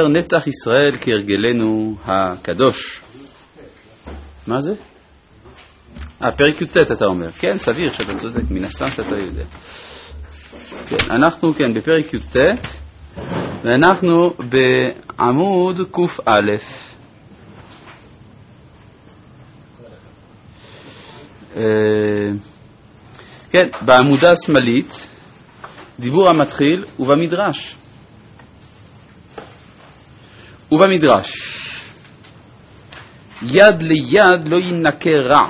אומר נצח ישראל כהרגלנו הקדוש. מה זה? פרק י"ט אתה אומר. כן, סביר שאתה צודק, מן הסתם שאתה יודע. כן, אנחנו כן בפרק י"ט, ואנחנו בעמוד ק"א. כן, בעמודה השמאלית, דיבור המתחיל ובמדרש. ובמדרש, יד ליד לא ינקה רע.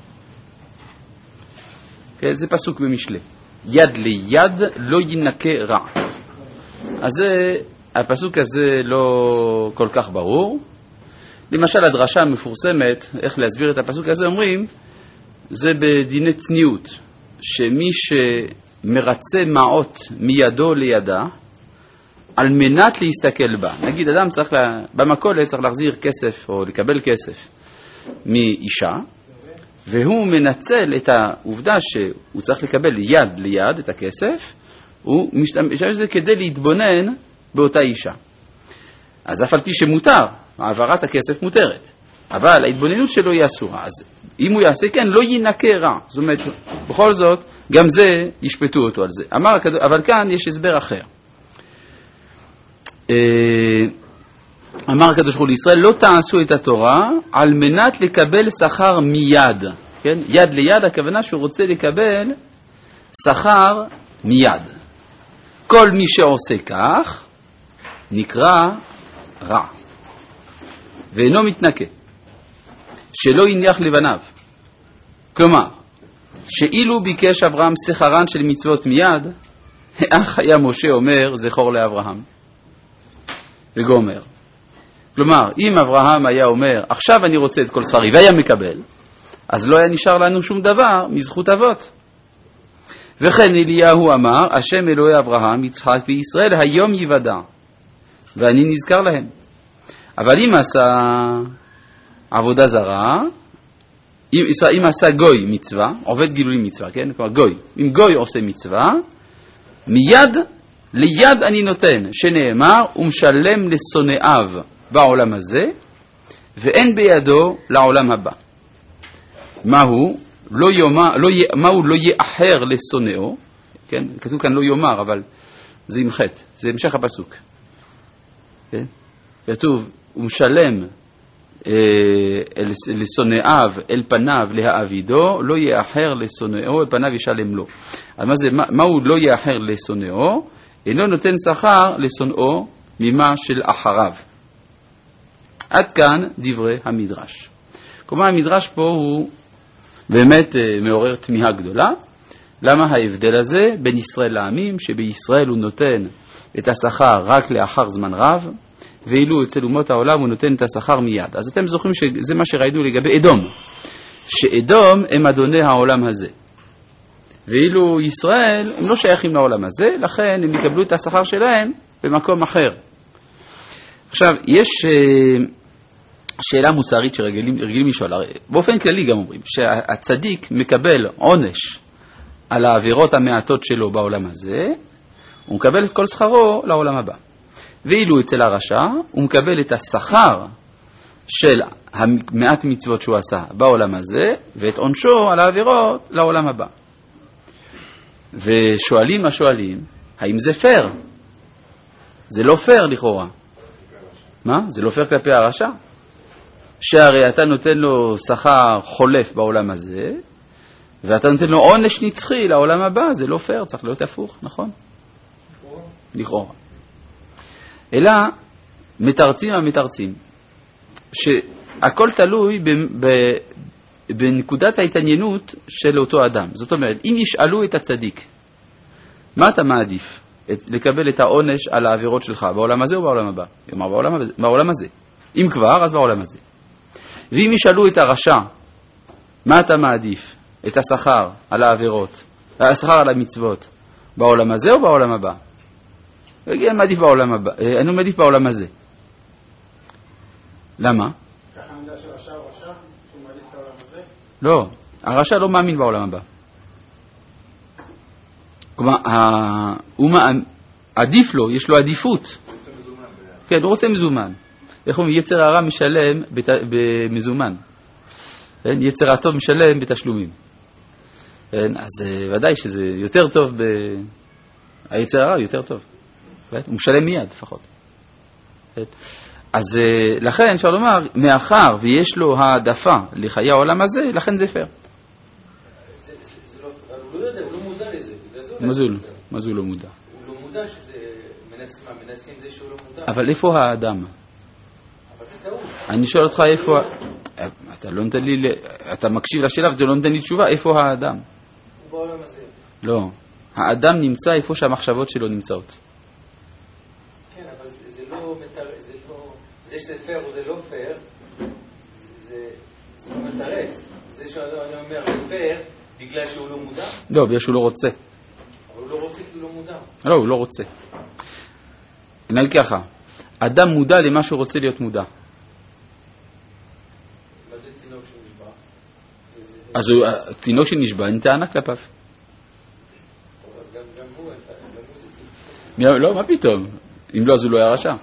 כן, זה פסוק במשלי. יד ליד לא ינקה רע. אז הפסוק הזה לא כל כך ברור. למשל הדרשה המפורסמת, איך להסביר את הפסוק הזה, אומרים, זה בדיני צניעות, שמי שמרצה מעות מידו לידה, על מנת להסתכל בה. נגיד, אדם צריך, במכולת צריך להחזיר כסף, או לקבל כסף מאישה, והוא מנצל את העובדה שהוא צריך לקבל יד ליד את הכסף, הוא משתמש בזה כדי להתבונן באותה אישה. אז אף על פי שמותר, העברת הכסף מותרת, אבל ההתבוננות שלו היא אסורה. אז אם הוא יעשה כן, לא ינקה רע. זאת אומרת, בכל זאת, גם זה ישפטו אותו על זה. אבל כאן יש הסבר אחר. אמר הקדוש ברוך הוא לישראל, לא תעשו את התורה על מנת לקבל שכר מיד. כן? יד ליד, הכוונה שהוא רוצה לקבל שכר מיד. כל מי שעושה כך נקרא רע ואינו מתנקה, שלא יניח לבניו. כלומר, שאילו ביקש אברהם שכרן של מצוות מיד, אך היה משה אומר זכור לאברהם וגומר. כלומר, אם אברהם היה אומר עכשיו אני רוצה את כל שכרי והיה מקבל, אז לא היה נשאר לנו שום דבר מזכות אבות. וכן אליהו אמר, השם אלוהי אברהם, יצחק וישראל היום יוודע, ואני נזכר להם. אבל אם עשה עבודה זרה, אם עשה גוי מצווה, עובד גילוי מצווה, כן? כלומר גוי, אם גוי עושה מצווה, מיד ליד אני נותן, שנאמר, ומשלם לשונאיו בעולם הזה, ואין בידו לעולם הבא. מהו? מהו לא יאחר לשונאו, כן? כתוב כאן לא יאמר, אבל זה עם חטא, זה המשך הפסוק. כן? כתוב, הוא משלם לשונאיו אל פניו להעבידו, לא יאחר לשונאו, אל פניו ישלם לו. אז מהו לא יאחר לשונאו? אינו נותן שכר לשונאו ממה של אחריו. עד כאן דברי המדרש. כלומר, המדרש פה הוא באמת מעורר תמיהה גדולה. למה ההבדל הזה בין ישראל לעמים, שבישראל הוא נותן את השכר רק לאחר זמן רב, ואילו אצל אומות העולם הוא נותן את השכר מיד. אז אתם זוכרים שזה מה שראינו לגבי אדום, שאדום הם אדוני העולם הזה, ואילו ישראל הם לא שייכים לעולם הזה, לכן הם יקבלו את השכר שלהם במקום אחר. עכשיו, יש שאלה מוסרית שרגילים לשאול, באופן כללי גם אומרים, שהצדיק מקבל עונש על העבירות המעטות שלו בעולם הזה, הוא מקבל את כל שכרו לעולם הבא. ואילו אצל הרשע, הוא מקבל את השכר של המעט מצוות שהוא עשה בעולם הזה, ואת עונשו על העבירות לעולם הבא. ושואלים השואלים, האם זה פייר? זה לא פייר לכאורה. מה? זה לא פייר כלפי הרשע? שהרי אתה נותן לו שכר חולף בעולם הזה, ואתה נותן לו עונש נצחי לעולם הבא, זה לא פייר, צריך להיות הפוך, נכון? לכאורה. אלא מתרצים המתרצים, שהכל תלוי בנקודת ההתעניינות של אותו אדם. זאת אומרת, אם ישאלו את הצדיק, מה אתה מעדיף? לקבל את העונש על העבירות שלך, בעולם הזה או בעולם הבא? כלומר, בעולם הזה. אם כבר, אז בעולם הזה. ואם ישאלו את הרשע, מה אתה מעדיף? את השכר על העבירות, השכר על המצוות, בעולם הזה או בעולם הבא? אני מעדיף בעולם הבא, אני מעדיף בעולם הזה. למה? ככה נדע שרשע הוא רשע, שהוא מעדיף את העולם הזה? לא, הרשע לא מאמין בעולם הבא. כלומר, עדיף לו, יש לו עדיפות. כן, הוא רוצה מזומן. איך אומרים, יצר הרע משלם במזומן. כן? יצר הטוב משלם בתשלומים. כן? אז ודאי שזה יותר טוב, היצר הרע יותר טוב. כן? הוא משלם מיד לפחות. כן? אז לכן אפשר לומר, מאחר ויש לו העדפה לחיי העולם הזה, לכן זה פייר. הוא לא יודע, הוא לא מודע לזה. מה זה הוא לא מודע? הוא לא מודע שזה מנסים זה שהוא לא מודע. אבל איפה האדם? אבל זה טעות. אני שואל אותך איפה... אתה לא נותן לי... אתה מקשיב לשאלה ואתה לא נותן לי תשובה, איפה האדם? הוא בעולם הזה. לא. האדם נמצא איפה שהמחשבות שלו נמצאות. כן, אבל זה לא... זה שזה פייר או זה לא פייר, זה לא מתרץ. זה שאני אומר זה פייר בגלל שהוא לא מודע? לא, בגלל שהוא לא רוצה. אבל הוא לא רוצה כי הוא לא מודע. לא, הוא לא רוצה. נגיד ככה, אדם מודע למה שהוא רוצה להיות מודע. מה זה תינוק שנשבע? אז תינוק שנשבע, אין טענה כלפיו. גם הוא, גם הוא זה... לא, מה פתאום? אם לא, אז הוא לא היה רשע.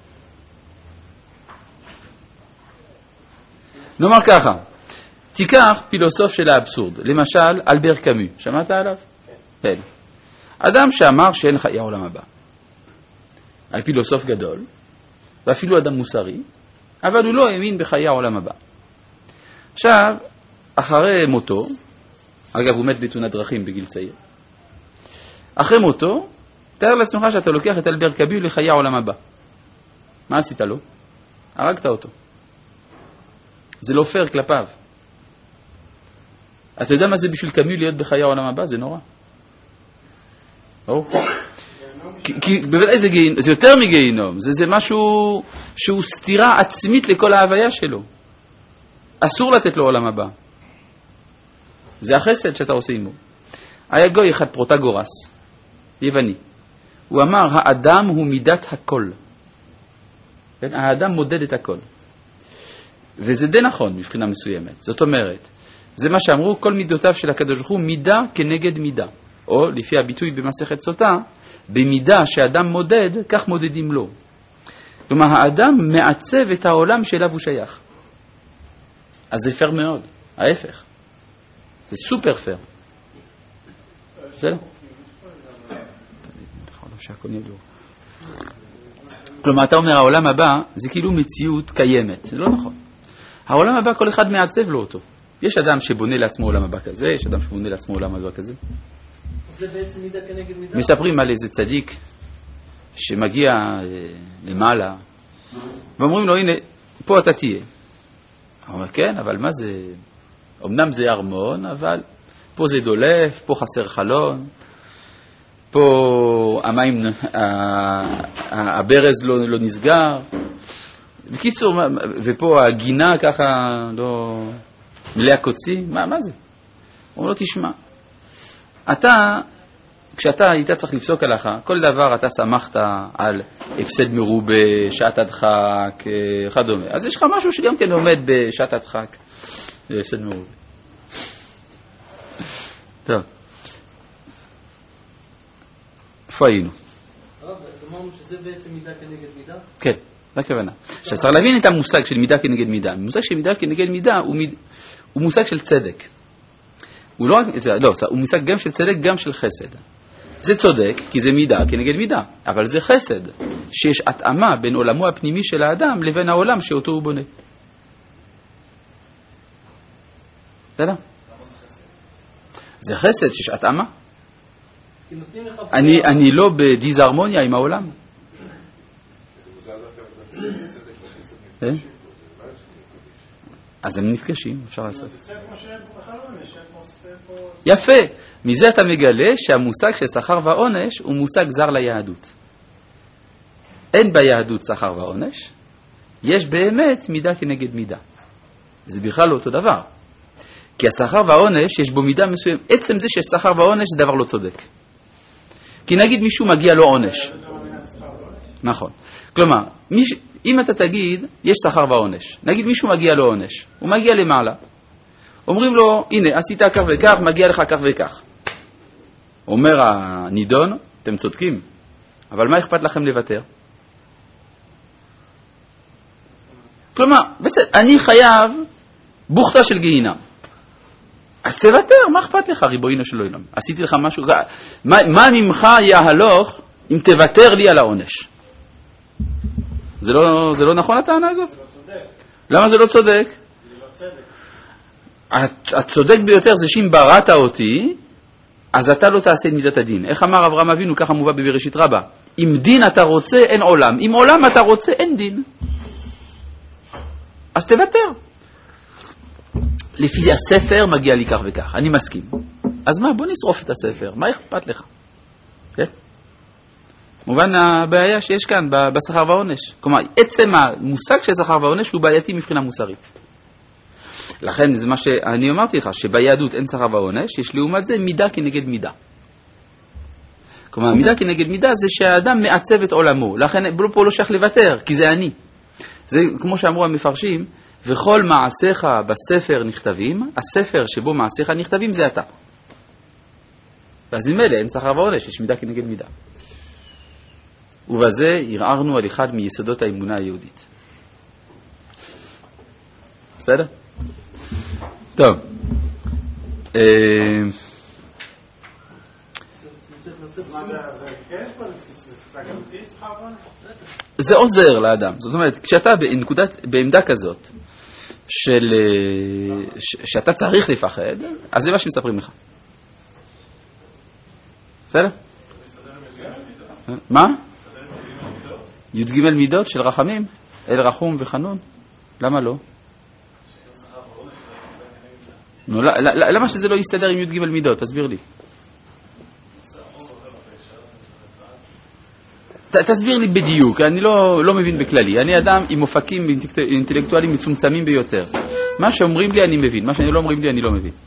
נאמר ככה, תיקח פילוסוף של האבסורד, למשל אלבר קאמי, שמעת עליו? כן. אדם שאמר שאין חיי העולם הבא. על פילוסוף גדול, ואפילו אדם מוסרי, אבל הוא לא האמין בחיי העולם הבא. עכשיו, אחרי מותו, אגב הוא מת בתאונת דרכים בגיל צעיר, אחרי מותו, תאר לעצמך שאתה לוקח את אלבר קאמי לחיי העולם הבא. מה עשית לו? הרגת אותו. זה לא פייר כלפיו. אתה יודע מה זה בשביל קאמי להיות בחיי העולם הבא? זה נורא. כי בוודאי זה יותר מגיהינום. זה משהו שהוא סתירה עצמית לכל ההוויה שלו. אסור לתת לו עולם הבא. זה החסד שאתה עושה עמו. היה גוי אחד, פרוטגורס, יווני. הוא אמר, האדם הוא מידת הכל. האדם מודד את הכל. וזה די נכון מבחינה מסוימת. זאת אומרת, זה מה שאמרו, כל מידותיו של הקדוש ברוך הוא מידה כנגד מידה. או לפי הביטוי במסכת סוטה, במידה שאדם מודד, כך מודדים לו. כלומר, האדם מעצב את העולם שאליו הוא שייך. אז זה פייר מאוד, ההפך. זה סופר פייר. בסדר? כלומר, אתה אומר, העולם הבא זה כאילו מציאות קיימת. זה לא נכון. העולם הבא, כל אחד מעצב לו אותו. יש אדם שבונה לעצמו עולם הבא כזה, יש אדם שבונה לעצמו עולם הבא כזה. זה בעצם מידה כנגד מידה. מספרים על איזה צדיק שמגיע למעלה, ואומרים לו, הנה, פה אתה תהיה. הוא אומר, כן, אבל מה זה? אמנם זה ארמון, אבל פה זה דולף, פה חסר חלון, פה המים, הברז לא נסגר. בקיצור, ופה הגינה ככה לא מלאה קוצי, מה זה? הוא אומר לו, תשמע, כשאתה היית צריך לפסוק הלכה, כל דבר אתה שמחת על הפסד מרובה, שעת הדחק, וכדומה. אז יש לך משהו שגם כן עומד בשעת הדחק, הפסד מרובה. טוב. איפה היינו? אז אמרנו שזה בעצם מידה כנגד מידה? כן, זה הכוונה. עכשיו צריך להבין את המושג של מידה כנגד מידה. המושג של מידה כנגד מידה הוא מושג של צדק. הוא לא, הוא מושג גם של צדק, גם של חסד. זה צודק, כי זה מידה כנגד מידה, אבל זה חסד, שיש התאמה בין עולמו הפנימי של האדם לבין העולם שאותו הוא בונה. בסדר? זה חסד שיש התאמה. אני לא בדיזהרמוניה עם העולם. אז הם נפגשים, אפשר לעשות. יפה, מזה אתה מגלה שהמושג של שכר ועונש הוא מושג זר ליהדות. אין ביהדות שכר ועונש, יש באמת מידה כנגד מידה. זה בכלל לא אותו דבר. כי השכר והעונש יש בו מידה מסוימת. עצם זה שיש שכר ועונש זה דבר לא צודק. כי נגיד מישהו מגיע לו עונש. נכון. כלומר, אם אתה תגיד, יש שכר ועונש. נגיד מישהו מגיע לו עונש. הוא מגיע למעלה. אומרים לו, הנה, עשית כך וכך, מגיע לך כך וכך. אומר הנידון, אתם צודקים, אבל מה אכפת לכם לוותר? כלומר, בסדר, אני חייב בוכתה של גיהינם. אז תוותר, מה אכפת לך, ריבונו של עולם? עשיתי לך משהו, מה ממך יהלוך אם תוותר לי על העונש? זה לא נכון הטענה הזאת? זה לא צודק. למה זה לא צודק? זה לא צדק. הצודק ביותר זה שאם בראת אותי, אז אתה לא תעשה את מידת הדין. איך אמר אברהם אבינו, ככה מובא בבראשית רבה. אם דין אתה רוצה, אין עולם. אם עולם אתה רוצה, אין דין. אז תוותר. לפי הספר מגיע לי כך וכך, אני מסכים. אז מה, בוא נשרוף את הספר, מה אכפת לך? כן? מובן הבעיה שיש כאן בשכר והעונש. כלומר, עצם המושג של שכר והעונש הוא בעייתי מבחינה מוסרית. לכן זה מה שאני אמרתי לך, שביהדות אין שכר והעונש, יש לעומת זה מידה כנגד מידה. כלומר, מידה כנגד מידה זה שהאדם מעצב את עולמו, לכן פה לא שייך לוותר, כי זה אני. זה כמו שאמרו המפרשים, וכל מעשיך בספר נכתבים, הספר שבו מעשיך נכתבים זה אתה. ואז עם אלה אין שכר ועונש, יש מידה כנגד מידה. ובזה ערערנו על אחד מיסודות האמונה היהודית. בסדר? טוב. זה עוזר לאדם. זאת אומרת, כשאתה בעמדה כזאת, שאתה צריך לפחד, אז זה מה שמספרים לך. בסדר? מה? י"ג מידות של רחמים? אל רחום וחנון? למה לא? למה שזה לא יסתדר עם י"ג מידות? תסביר לי. תסביר לי בדיוק, אני לא מבין בכללי. אני אדם עם אופקים אינטלקטואליים מצומצמים ביותר. מה שאומרים לי אני מבין, מה שאני לא אומרים לי אני לא מבין.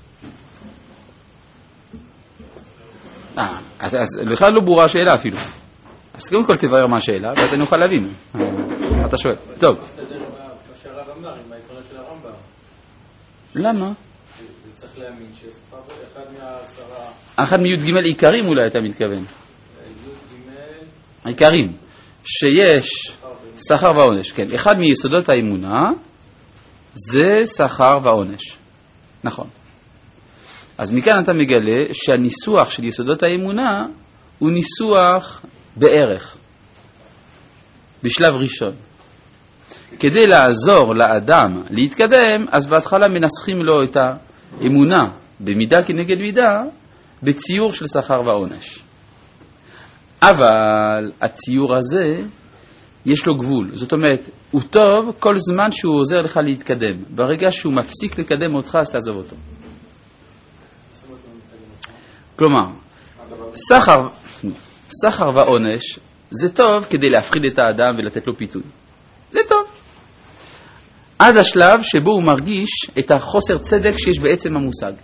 אז בכלל לא ברורה השאלה אפילו. אז קודם כל תברר מה השאלה, ואז אני אוכל להבין. אתה שואל. טוב. מה שהרב אמר עם העקרונות של הרמב"ם. למה? זה צריך להאמין שאחד מהעשרה... אחד מי"ג עיקרים אולי אתה מתכוון. העיקרים, שיש שכר ועונש. כן, אחד מיסודות האמונה זה שכר ועונש. נכון. אז מכאן אתה מגלה שהניסוח של יסודות האמונה הוא ניסוח בערך, בשלב ראשון. כדי לעזור לאדם להתקדם, אז בהתחלה מנסחים לו את האמונה במידה כנגד מידה בציור של שכר ועונש. אבל הציור הזה יש לו גבול. זאת אומרת, הוא טוב כל זמן שהוא עוזר לך להתקדם. ברגע שהוא מפסיק לקדם אותך, אז תעזוב אותו. כלומר, שכר ועונש זה טוב כדי להפחיד את האדם ולתת לו פיתוי. זה טוב. עד השלב שבו הוא מרגיש את החוסר צדק שיש בעצם המושג.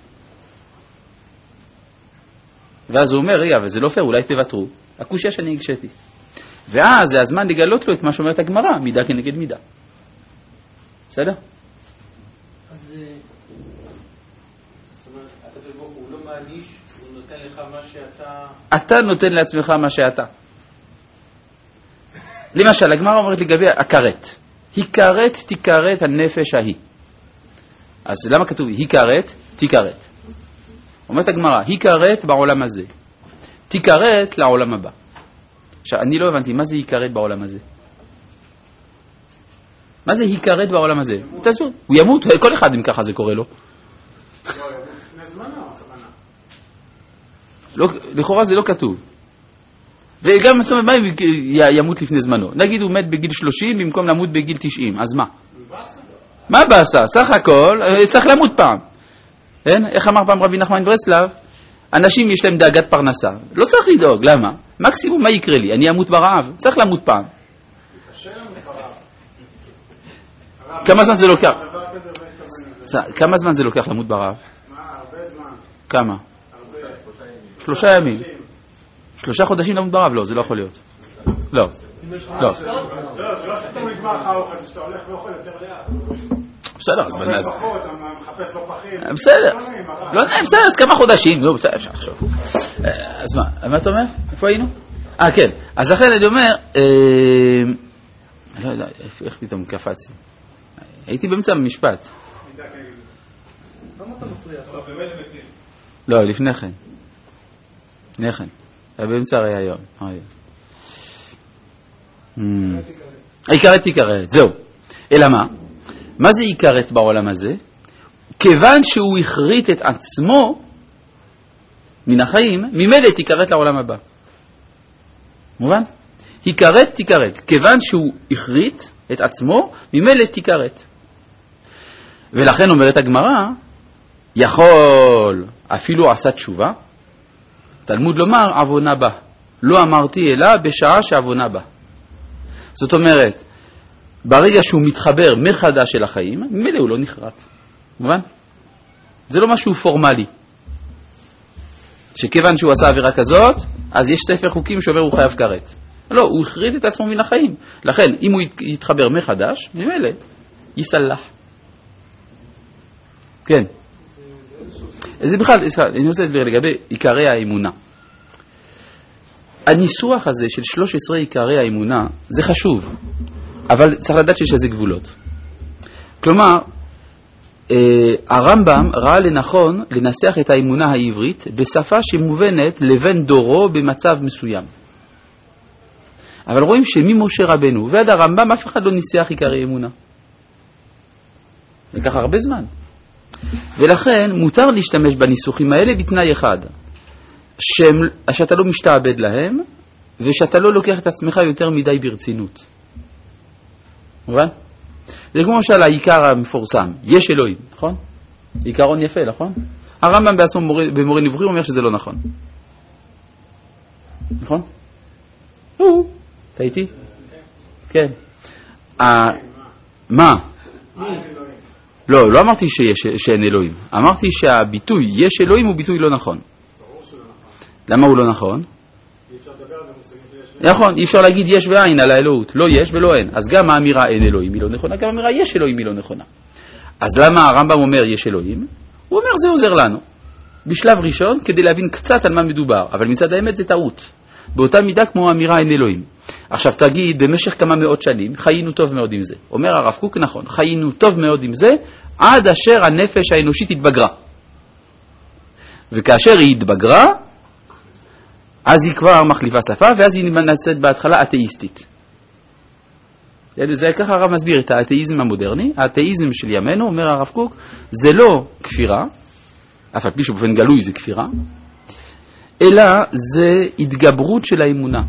ואז הוא אומר, רגע, אבל זה לא פייר, אולי תוותרו. הקושיה שאני הגשתי. ואז זה הזמן לגלות לו את מה שאומרת הגמרא, מידה כנגד מידה. בסדר? אז זאת אומרת, הוא לא מעניש, הוא נותן לך מה שאתה... אתה נותן לעצמך מה שאתה. למשל, הגמרא אומרת לגבי הכרת. הכרת תכרת הנפש ההיא. אז למה כתוב הכרת תכרת? אומרת הגמרא, הכרת בעולם הזה. תכרת לעולם הבא. עכשיו, אני לא הבנתי, מה זה הכרת בעולם הזה? מה זה הכרת בעולם הזה? תסביר, הוא ימות, כל אחד אם ככה זה קורה לו. לכאורה זה לא כתוב. וגם, זאת אומרת, מה ימות לפני זמנו? נגיד הוא מת בגיל 30 במקום למות בגיל 90, אז מה? מה בעשה? סך הכל, צריך למות פעם. איך אמר פעם רבי נחמן ברסלב? אנשים יש להם דאגת פרנסה. לא צריך לדאוג, למה? מקסימום מה יקרה לי? אני אמות ברעב, צריך למות פעם. כמה זמן זה לוקח? כמה זמן זה לוקח למות ברעב? הרבה זמן. כמה? 3 ימים. 3 חודשים למות ברעב? לא, זה לא יכול להיות. לא. לא. זה לא שאתה נגמר לך האוכל, זה שאתה הולך ואוכל יותר לאט. בסדר, אז בנאז. אתה מחפש בפחים. בסדר. לא יודע, בסדר, אז כמה חודשים. לא, בסדר, אפשר לחשוב. אז מה אתה אומר? איפה היינו? כן. אז לכן אני אומר, לא יודע, איך פתאום קפצתי? הייתי באמצע המשפט. למה אתה מפריע? אבל באמת מציב. לא, לפני כן. לפני כן. היה באמצע הרעיון. עיקרת עיקרת, זהו. אלא מה? מה זה עיקרת בעולם הזה? כיוון שהוא הכרית את עצמו מן החיים, ממילא תיקרת לעולם הבא. מובן? עיקרת תיקרת. כיוון שהוא הכרית את עצמו, ממילא תיקרת. ולכן אומרת הגמרא, יכול, אפילו עשה תשובה, תלמוד לומר עוונה בה. לא אמרתי אלא בשעה שעוונה בה. זאת אומרת, ברגע שהוא מתחבר מחדש אל החיים, ממילא הוא לא נחרט. מובן? זה לא משהו פורמלי. שכיוון שהוא עשה עבירה כזאת, אז יש ספר חוקים שאומר הוא חייב כרת. לא, הוא הכרית את עצמו מן החיים. לכן, אם הוא יתחבר מחדש, ממילא יסלח. כן. זה בכלל, אני רוצה לדבר לגבי עיקרי האמונה. הניסוח הזה של 13 עיקרי האמונה, זה חשוב, אבל צריך לדעת שיש לזה גבולות. כלומר, הרמב"ם ראה לנכון לנסח את האמונה העברית בשפה שמובנת לבן דורו במצב מסוים. אבל רואים שממשה רבנו ועד הרמב"ם אף אחד לא ניסח עיקרי אמונה. לקח הרבה זמן. ולכן מותר להשתמש בניסוחים האלה בתנאי אחד, שאתה לא משתעבד להם ושאתה לא לוקח את עצמך יותר מדי ברצינות. מובן? זה כמו של העיקר המפורסם, יש אלוהים, נכון? עיקרון יפה, נכון? הרמב"ם בעצמו במורה נבוכים אומר שזה לא נכון. נכון? אתה איתי? כן. מה? לא אמרתי שאין אלוהים. אמרתי שהביטוי יש אלוהים הוא ביטוי לא נכון. למה הוא לא נכון? נכון, אי אפשר להגיד יש ואין על האלוהות. לא יש ולא אין. אז גם האמירה אין אלוהים היא לא נכונה, גם האמירה יש אלוהים היא לא נכונה. אז למה הרמב"ם אומר יש אלוהים? הוא אומר זה עוזר לנו. בשלב ראשון כדי להבין קצת על מה מדובר. אבל מצד האמת זה טעות. באותה מידה כמו האמירה אין אלוהים. עכשיו תגיד, במשך כמה מאות שנים חיינו טוב מאוד עם זה. אומר הרב קוק, נכון, חיינו טוב מאוד עם זה עד אשר הנפש האנושית התבגרה. וכאשר היא התבגרה, אז היא כבר מחליפה שפה, ואז היא נעשית בהתחלה אתאיסטית. זה ככה הרב מסביר את האתאיזם המודרני. האתאיזם של ימינו, אומר הרב קוק, זה לא כפירה, אף על פי שבאופן גלוי זה כפירה, אלא זה התגברות של האמונה.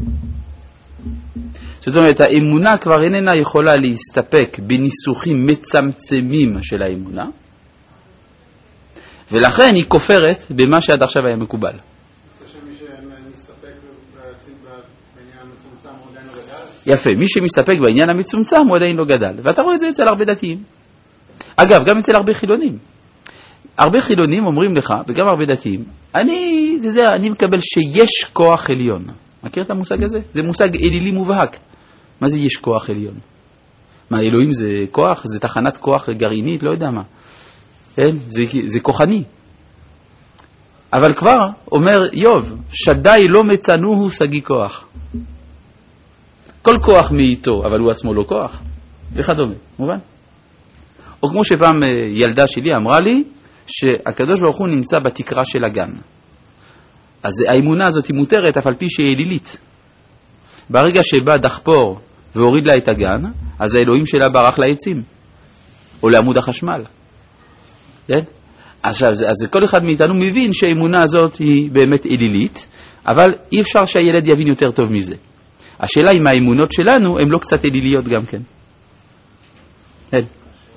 זאת אומרת, האמונה כבר איננה יכולה להסתפק בניסוחים מצמצמים של האמונה, ולכן היא כופרת במה שעד עכשיו היה מקובל. יפה, מי שמסתפק בעניין המצומצם הוא עדיין לא גדל, ואתה רואה את זה אצל הרבה דתיים. אגב, גם אצל הרבה חילונים. הרבה חילונים אומרים לך, וגם הרבה דתיים, אני מקבל שיש כוח עליון. מכיר את המושג הזה? זה מושג אלילי מובהק. מה זה יש כוח עליון? מה, אלוהים זה כוח? זה תחנת כוח גרעינית? לא יודע מה. כן? זה כוחני. אבל כבר אומר יוב, שדי לא מצנוהו סגי כוח. כל כוח מאיתו, אבל הוא עצמו לא כוח. וכדומה, מובן? או כמו שפעם ילדה שלי אמרה לי, שהקדוש ברוך הוא נמצא בתקרה של הגן. אז האמונה הזאת היא מותרת, אף על פי שהיא אלילית. ברגע שבא דחפור והוריד לה את הגן, אז האלוהים שלה ברח לעצים, או לעמוד החשמל. כן? אז כל אחד מאיתנו מבין שהאמונה הזאת היא באמת אלילית, אבל אי אפשר שהילד יבין יותר טוב מזה. השאלה אם האמונות שלנו הן לא קצת אליליות גם כן. כן.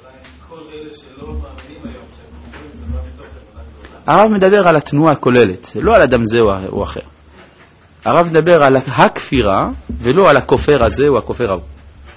הרב מדבר על התנועה הכוללת, לא על אדם זה או אחר. הרב מדבר על הכפירה, ולא על הכופר הזה או הכופר ההוא.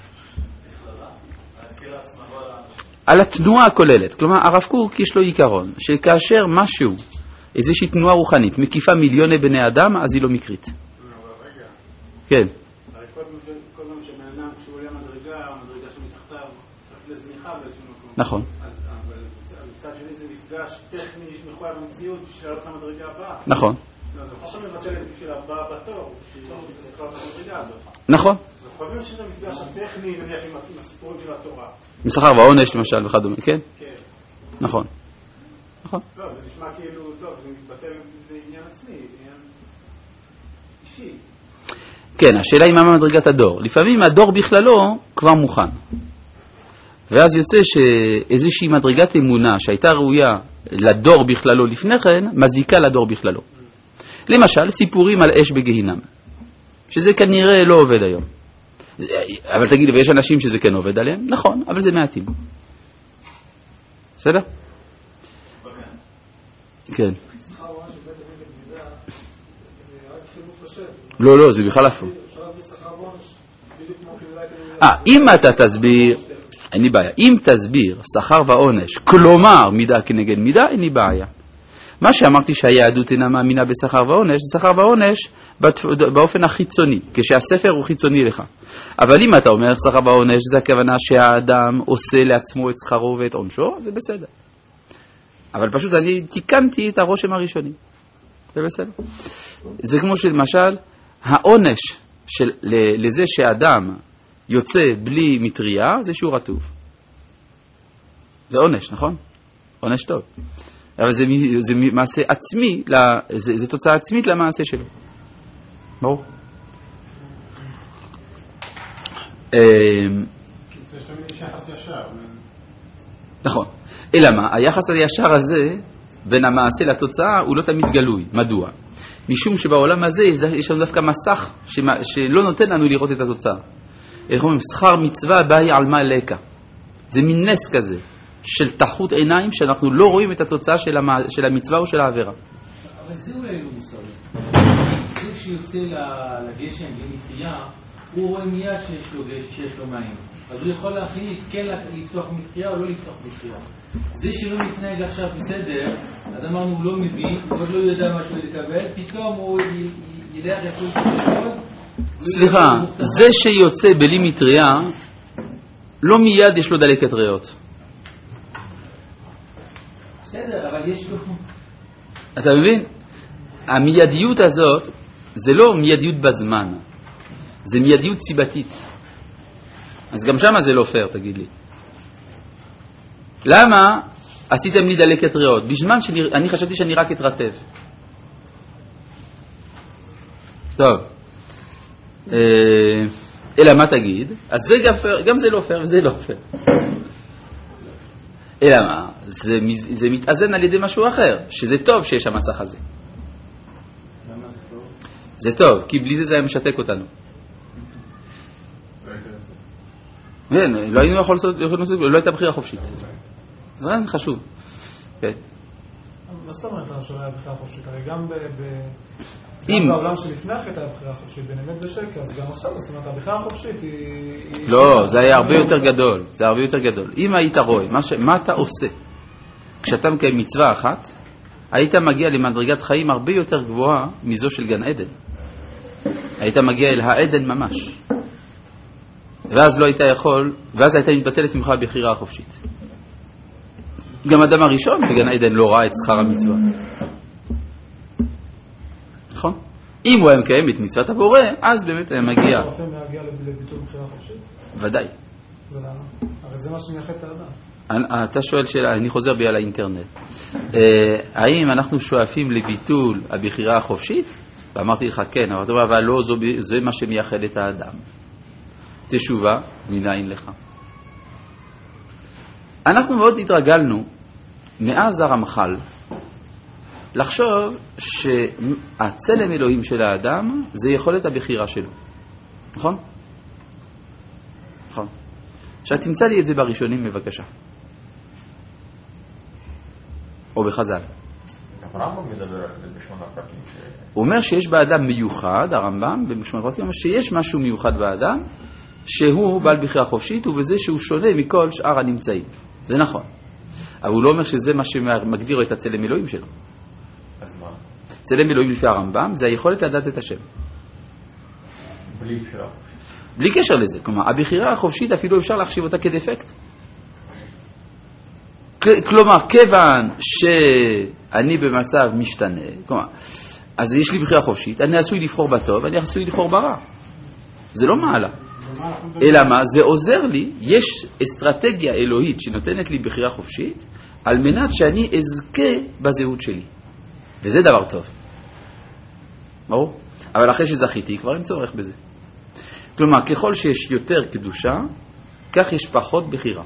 על התנועה הכוללת. כלומר, הרב קוק יש לו עיקרון, שכאשר משהו, איזושהי תנועה רוחנית, מקיפה מיליוני בני אדם, אז היא לא מקרית. כן. כל פעם שבן אדם, כשהוא עולה מדרגה המדרגה שמתחתיו הופכת לזניחה באיזשהו מקום. נכון. אבל מצד שני זה מפגש טכני מחויב המציאות בשביל לעלות למדרגה הבאה. נכון. לא, זה יכול לבטל את זה בשביל הבאה בתור, בשביל לעלות למדרגה הזאת. נכון. חושבים שזה מפגש הטכני, נניח עם הסיפורים של התורה. משכר ועונש למשל וכדומה, כן? כן. נכון. נכון. לא, זה נשמע כאילו, טוב, זה מתבטא בעניין עצמי, בעניין אישי. כן, השאלה היא מה מדרגת הדור. לפעמים הדור בכללו כבר מוכן. ואז יוצא שאיזושהי מדרגת אמונה שהייתה ראויה לדור בכללו לפני כן, מזיקה לדור בכללו. למשל, סיפורים על אש בגהינם, שזה כנראה לא עובד היום. אבל תגיד לי, ויש אנשים שזה כן עובד עליהם? נכון, אבל זה מעטים. בסדר? כן. לא, זה בכלל אפילו. אם אתה תסביר, אין לי בעיה. אם תסביר שכר ועונש, כלומר מידה כנגד מידה, אין לי בעיה. מה שאמרתי שהיהדות אינה מאמינה בשכר ועונש, זה שכר ועונש באופן החיצוני, כשהספר הוא חיצוני לך. אבל אם אתה אומר שכר ועונש, זה הכוונה שהאדם עושה לעצמו את שכרו ואת עונשו, זה בסדר. אבל פשוט אני תיקנתי את הרושם הראשוני. זה בסדר. זה כמו שלמשל, העונש לזה שאדם יוצא בלי מטריה, זה שהוא רטוב. זה עונש, נכון? עונש טוב. אבל זה מעשה עצמי, זה תוצאה עצמית למעשה שלו. ברור? יש תמיד יחס ישר. נכון. אלא מה? היחס הישר הזה בין המעשה לתוצאה הוא לא תמיד גלוי. מדוע? משום שבעולם הזה יש לנו דווקא מסך שלא נותן לנו לראות את התוצאה. איך אומרים? שכר מצווה באי על מה לקה. זה מין נס כזה של תחות עיניים שאנחנו לא רואים את התוצאה של המצווה או של העבירה. אבל זה אולי לא מוסרי. זה שיוצא לגשם במטריה, הוא רואה מיד שיש לו מים. אז הוא יכול להחליט כן לפתוח מטריה או לא לפתוח מטריה. זה שלא מתנהג עכשיו בסדר, אז אמרנו הוא לא מבין, הוא עוד לא יודע משהו לקבל, פתאום הוא ילך יעשו את זה. סליחה, זה שיוצא בלי מטריה, לא מיד יש לו דלקת ריאות. בסדר, אבל יש לו... אתה מבין? המיידיות הזאת, זה לא מיידיות בזמן, זה מיידיות סיבתית. אז גם שמה זה לא פייר, תגיד לי. למה עשיתם לי דלקת ריאות? בזמן שאני חשבתי שאני רק אתרטב. טוב. אלא מה תגיד? אז זה גם זה לא פייר וזה לא פייר. אלא מה? זה מתאזן על ידי משהו אחר, שזה טוב שיש המסך הזה. למה זה טוב? זה טוב, כי בלי זה היה משתק אותנו. כן, לא היינו יכולים לעשות, לא הייתה בחירה חופשית. זה חשוב. כן. מה זאת אומרת שלא היה בחירה חופשית? הרי גם בעולם שלפני אחת היה בחירה חופשית, בין אמת ושקר, אז גם עכשיו, זאת אומרת, הבחירה החופשית היא... לא, זה היה הרבה יותר גדול. זה הרבה יותר גדול. אם היית רואה, מה אתה עושה? כשאתה מקיים מצווה אחת, היית מגיע למדרגת חיים הרבה יותר גבוהה מזו של גן עדן. היית מגיע אל העדן ממש. ואז לא היית יכול, ואז הייתה מתבטלת ממך בחירה החופשית. גם אדם הראשון בגן עדן לא ראה את שכר המצווה. נכון? אם הוא היה מקיים את מצוות הבורא, אז באמת היה מגיע. אתה רוצה להגיע לביטול בחירה חופשית? ודאי. ולמה? הרי זה מה שמייחד את האדם. אתה שואל שאלה, אני חוזר בי על האינטרנט. האם אנחנו שואפים לביטול הבחירה החופשית? ואמרתי לך כן, אבל לא, זה מה שמייחד את האדם. תשובה, מנין לך. אנחנו מאוד התרגלנו, מאז הרמח"ל, לחשוב שהצלם אלוהים של האדם זה יכולת הבחירה שלו. נכון? נכון. עכשיו תמצא לי את זה בראשונים בבקשה. או בחז"ל. הרמב"ם מדבר על זה בשמונה פרקים. הוא אומר שיש באדם מיוחד, הרמב"ם בשמונה פרקים, אומר שיש משהו מיוחד באדם שהוא בעל בחירה חופשית ובזה שהוא שונה מכל שאר הנמצאים. זה נכון. אבל הוא לא אומר שזה מה שמגדיר את הצלם אלוהים שלו. אז מה? צלם אלוהים לפי הרמב"ם זה היכולת לדעת את השם. בלי בחירה. בלי קשר לזה. כלומר, הבחירה החופשית אפילו אפשר להחשיב אותה כדפקט. כלומר, כיוון שאני במצב משתנה, כלומר, אז יש לי בחירה חופשית, אני עשוי לבחור בטוב, אני עשוי לבחור ברע. זה לא מעלה. אלא מה? זה עוזר לי, יש אסטרטגיה אלוהית שנותנת לי בחירה חופשית, על מנת שאני אזכה בזהות שלי. וזה דבר טוב. ברור? אבל אחרי שזכיתי, כבר אין צורך בזה. כלומר, ככל שיש יותר קדושה, כך יש פחות בחירה.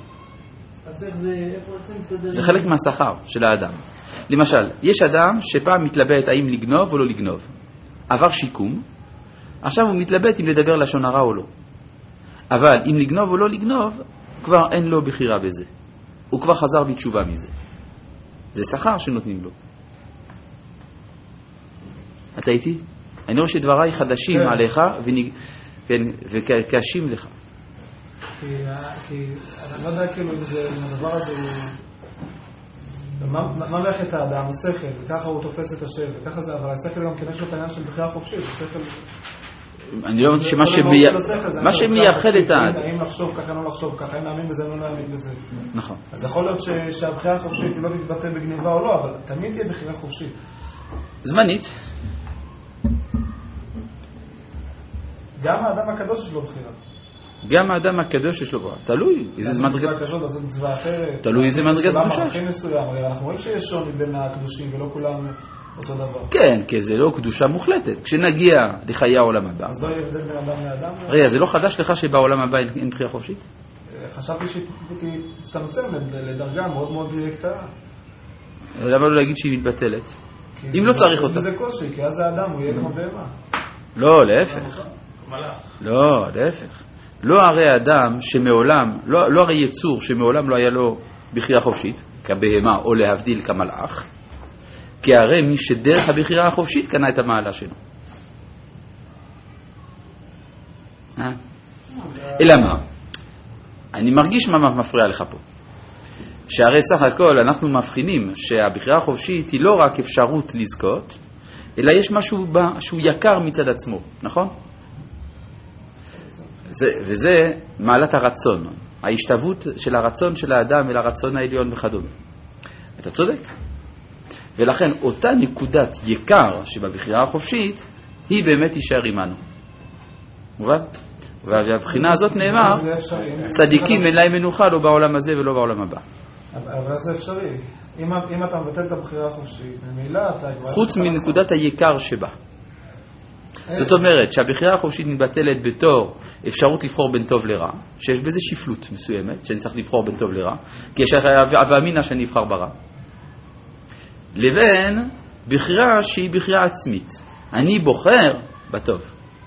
זה חלק מהשכר של האדם. למשל, יש אדם שפעם מתלבט האם לגנוב או לא לגנוב. עבר שיקום, עכשיו הוא מתלבט אם לדבר לשון הרע או לא. אבל אם לגנוב או לא לגנוב, כבר אין לו בחירה בזה. הוא כבר חזר בתשובה מזה. זה שכר שנותנים לו. אתה איתי? אני רואה שדבריי חדשים עליך וקשים לך. כי אני לא יודע כאילו אם הדבר הזה הוא... מה מלך את האדם? השכל, וככה הוא תופס את השם, וככה זה, אבל השכל גם כן יש לו את העניין של בחירה חופשית. אני לא מבין שמה שמייחד את האדם. האם לחשוב ככה, לא לחשוב ככה, האם להאמין בזה, לא להאמין בזה. נכון. אז יכול להיות שהבחירה החופשית היא לא תתבטא בגניבה או לא, אבל תמיד תהיה בחירה חופשית. זמנית. גם האדם הקדוש יש לו בחירה. גם האדם הקדוש יש לו בחירה. תלוי איזה מדרגה. תלוי איזה מדרגה קדושה. אנחנו רואים שיש שוני בין הקדושים ולא כולם אותו דבר. כן, כי זה לא קדושה מוחלטת. כשנגיע לחיי העולם הבא. אז לא יהיה הבדל בין אדם לאדם? רגע, זה לא חדש לך שבעולם הבא אין בחירה חופשית? חשבתי שתצטמצם לדרגה מאוד מאוד קטנה. למה לא להגיד שהיא מתבטלת? אם לא צריך אותה. זה קושי, כי אז האדם הוא יהיה כמו בהמה. לא, להפך. לא, להפך. לא הרי אדם שמעולם, לא הרי יצור שמעולם לא היה לו בחירה חופשית, כבהמה או להבדיל כמלאך, כי הרי מי שדרך הבחירה החופשית קנה את המעלה שלו. אלא מה? אני מרגיש מה מפריע לך פה. שהרי סך הכל אנחנו מבחינים שהבחירה החופשית היא לא רק אפשרות לזכות, אלא יש משהו שהוא יקר מצד עצמו, נכון? וזה מעלת הרצון, ההשתוות של הרצון של האדם אל הרצון העליון וכדומה. אתה צודק. ולכן אותה נקודת יקר שבבחירה החופשית היא באמת תישאר עמנו. מובן? והבחינה הזאת נאמר, צדיקים אין להם מנוחה לא בעולם הזה ולא בעולם הבא. אבל זה אפשרי. אם אתה מבטל את הבחירה החופשית, ממילא אתה... חוץ מנקודת היקר שבה. זאת אומרת שהבחירה החופשית מתבטלת בתור אפשרות לבחור בין טוב לרע, שיש בזה שפלות מסוימת, שאני צריך לבחור בין טוב לרע, כי יש אמינה שאני אבחר ברע. לבין בחירה שהיא בחירה עצמית. אני בוחר בטוב.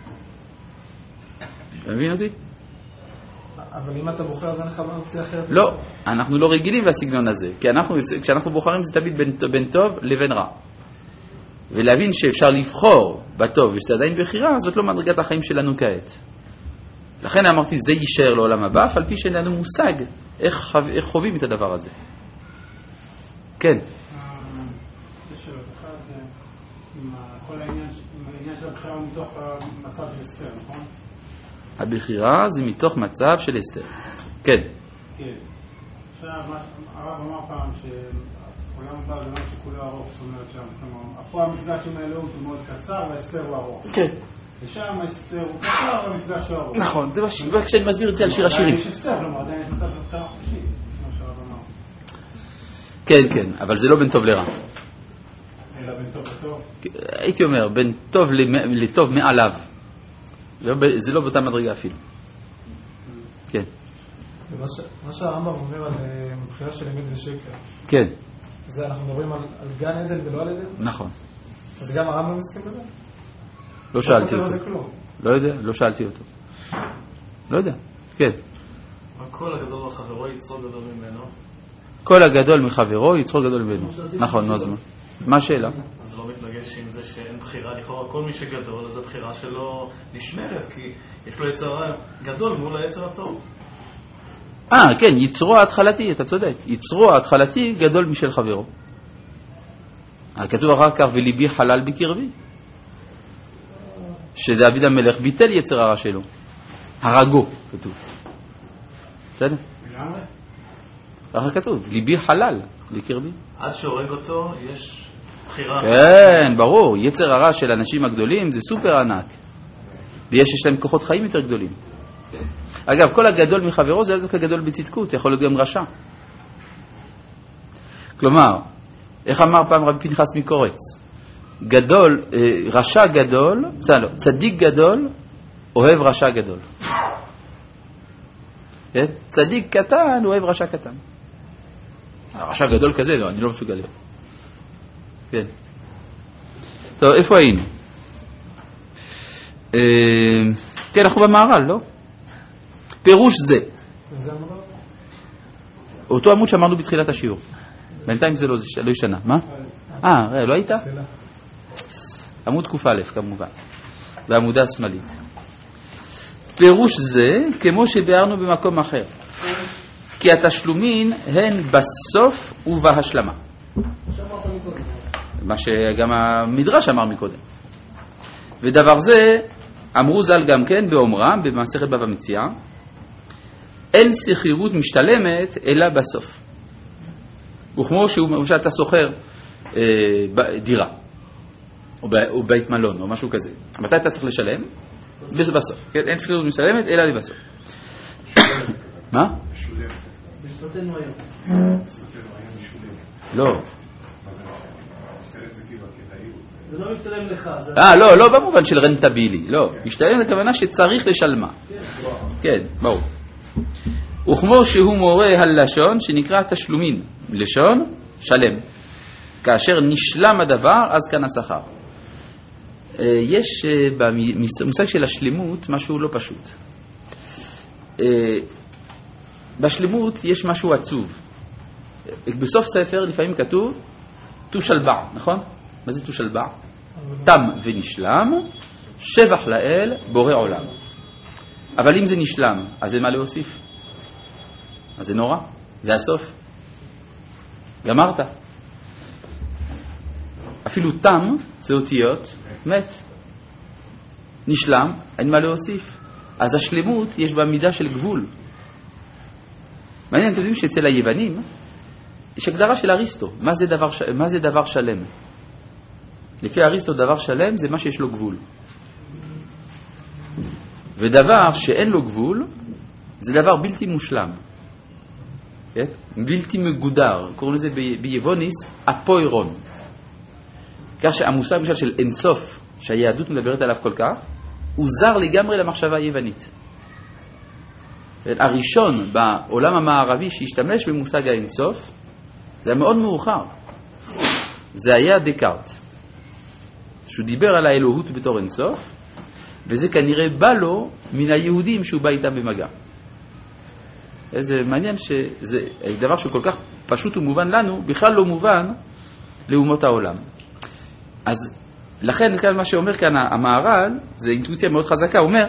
אתה מבין אותי? אבל אם אתה בוחר אז אין לך אופציה אחרת. לא, אנחנו לא רגילים לסגנון הזה, כי כשאנחנו בוחרים זה תמיד בין טוב לבין רע. ולהבין שאפשר לבחור בטוב ושזה עדיין בחירה, זאת לא מדרגת החיים שלנו כעת. לכן אמרתי, זה יישאר לעולם הבא, אף על פי שאין לנו מושג איך חווים את הדבר הזה. כן. זה שאלות. אחד זה עם כל העניין של הבחירה מתוך מצב של אסתר, נכון? הבחירה זה מתוך מצב של אסתר. כן. כן. עכשיו, הרב אמר פעם שעולם הבא זה לא שכולו ארוך, זאת אומרת פה המפגש עם האלוהות הוא מאוד קצר והאסתר הוא ארוך. כן. ושם האסתר הוא קצר והמפגש הוא ארוך. נכון, זה מה כשאני מסביר את זה על שיר השירים. יש אסתר, כלומר, עדיין יש מצב של בחירה חופשית, כמו שהרב אמר. כן, כן, אבל זה לא בין טוב לרע. אלא בין טוב לטוב. הייתי אומר, בין טוב לטוב מעליו. זה לא באותה מדרגה אפילו. כן. מה שהרמב"ם אומר על בחירה של אמת ושקר. כן. זה אנחנו מדברים על גן עדן ולא על עדן? נכון. אז גם הרמב"ם מסכים בזה? לא שאלתי אותו. לא יודע, לא שאלתי אותו. לא יודע. כן. כל הגדול מחברו יצרו גדול ממנו. כל הגדול מחברו יצרו גדול ממנו. נכון, נוזמן. מה השאלה? אז לא מתנגש עם זה שאין בחירה לכאורה, כל מי שגדול, אז הבחירה שלו נשמרת, כי יש לו יצר גדול מול היצר הטוב. כן, יצרו ההתחלתי, אתה צודק. יצרו ההתחלתי גדול משל חברו. כתוב אחר כך, וליבי חלל בקרבי. שדוד המלך ביטל יצר הרע שלו. הרגו, כתוב. בסדר? לגמרי? ככה כתוב, ליבי חלל, לקרבי. עד שהורג אותו יש בחירה. כן, ברור, יצר הרע של האנשים הגדולים זה סופר ענק. ויש להם כוחות חיים יותר גדולים. אגב, כל הגדול מחברו זה דווקא גדול בצדקות, יכול להיות גם רשע. כלומר, איך אמר פעם רבי פנחס מקורץ? גדול, רשע גדול, צדיק גדול, אוהב רשע גדול. צדיק קטן, אוהב רשע קטן. רשע גדול כזה, לא, אני לא מסוגל להיות. כן. טוב, איפה היינו? כן, אנחנו במערל, לא? פירוש זה. אותו עמוד שאמרנו בתחילת השיעור. בינתיים זה לא השתנה. מה? לא היית? עמוד ק"א כמובן. בעמודה השמאלית. פירוש זה, כמו שביארנו במקום אחר. כי התשלומין הן בסוף ובהשלמה. מה שגם המדרש אמר מקודם. ודבר זה, אמרו ז"ל גם כן באומרם, במסכת בבא מציעא, אין שכירות משתלמת אלא בסוף. וכמו שאתה שוכר דירה, או בית מלון, או משהו כזה. מתי אתה צריך לשלם? בסוף. כן? אין שכירות משתלמת אלא לבסוף. מה? בשפתנו היום. לא. זה לא משתלם לך. לא במובן של רנטבילי. לא. משתלם הכוונה שצריך לשלמה. כן, ברור. וכמו שהוא מורה הלשון שנקרא תשלומין. לשון, שלם. כאשר נשלם הדבר, אז כאן השכר. יש במושג של השלמות משהו לא פשוט. בשלמות יש משהו עצוב. בסוף ספר לפעמים כתוב תושלבע, נכון? מה זה תושלבע? תם ונשלם, שבח לאל, בורא עולם. אבל אם זה נשלם, אז זה מה להוסיף? אז זה נורא, זה הסוף. גמרת. אפילו תם זה אותיות, מת. נשלם, אין מה להוסיף. אז השלמות יש בה מידה של גבול. מעניין, אתם יודעים שאצל היוונים יש הגדרה של אריסטו. מה זה דבר שלם? לפי אריסטו דבר שלם זה מה שיש לו גבול. ודבר שאין לו גבול זה דבר בלתי מושלם. בלתי מגודר. קוראים לזה ביבוניס אפוירון. כך שהמושג למשל של אינסוף שהיהדות מדברת עליו כל כך הוא זר לגמרי למחשבה היוונית. הראשון בעולם המערבי שהשתמש במושג האינסוף זה היה מאוד מאוחר. זה היה דקארט. שהוא דיבר על האלוהות בתור אינסוף, וזה כנראה בא לו מן היהודים שהוא בא איתם במגע. זה מעניין שזה דבר שהוא כל כך פשוט ומובן לנו, בכלל לא מובן לאומות העולם. אז לכן כאן מה שאומר כאן המהר"ל, זה אינטואיציה מאוד חזקה, הוא אומר,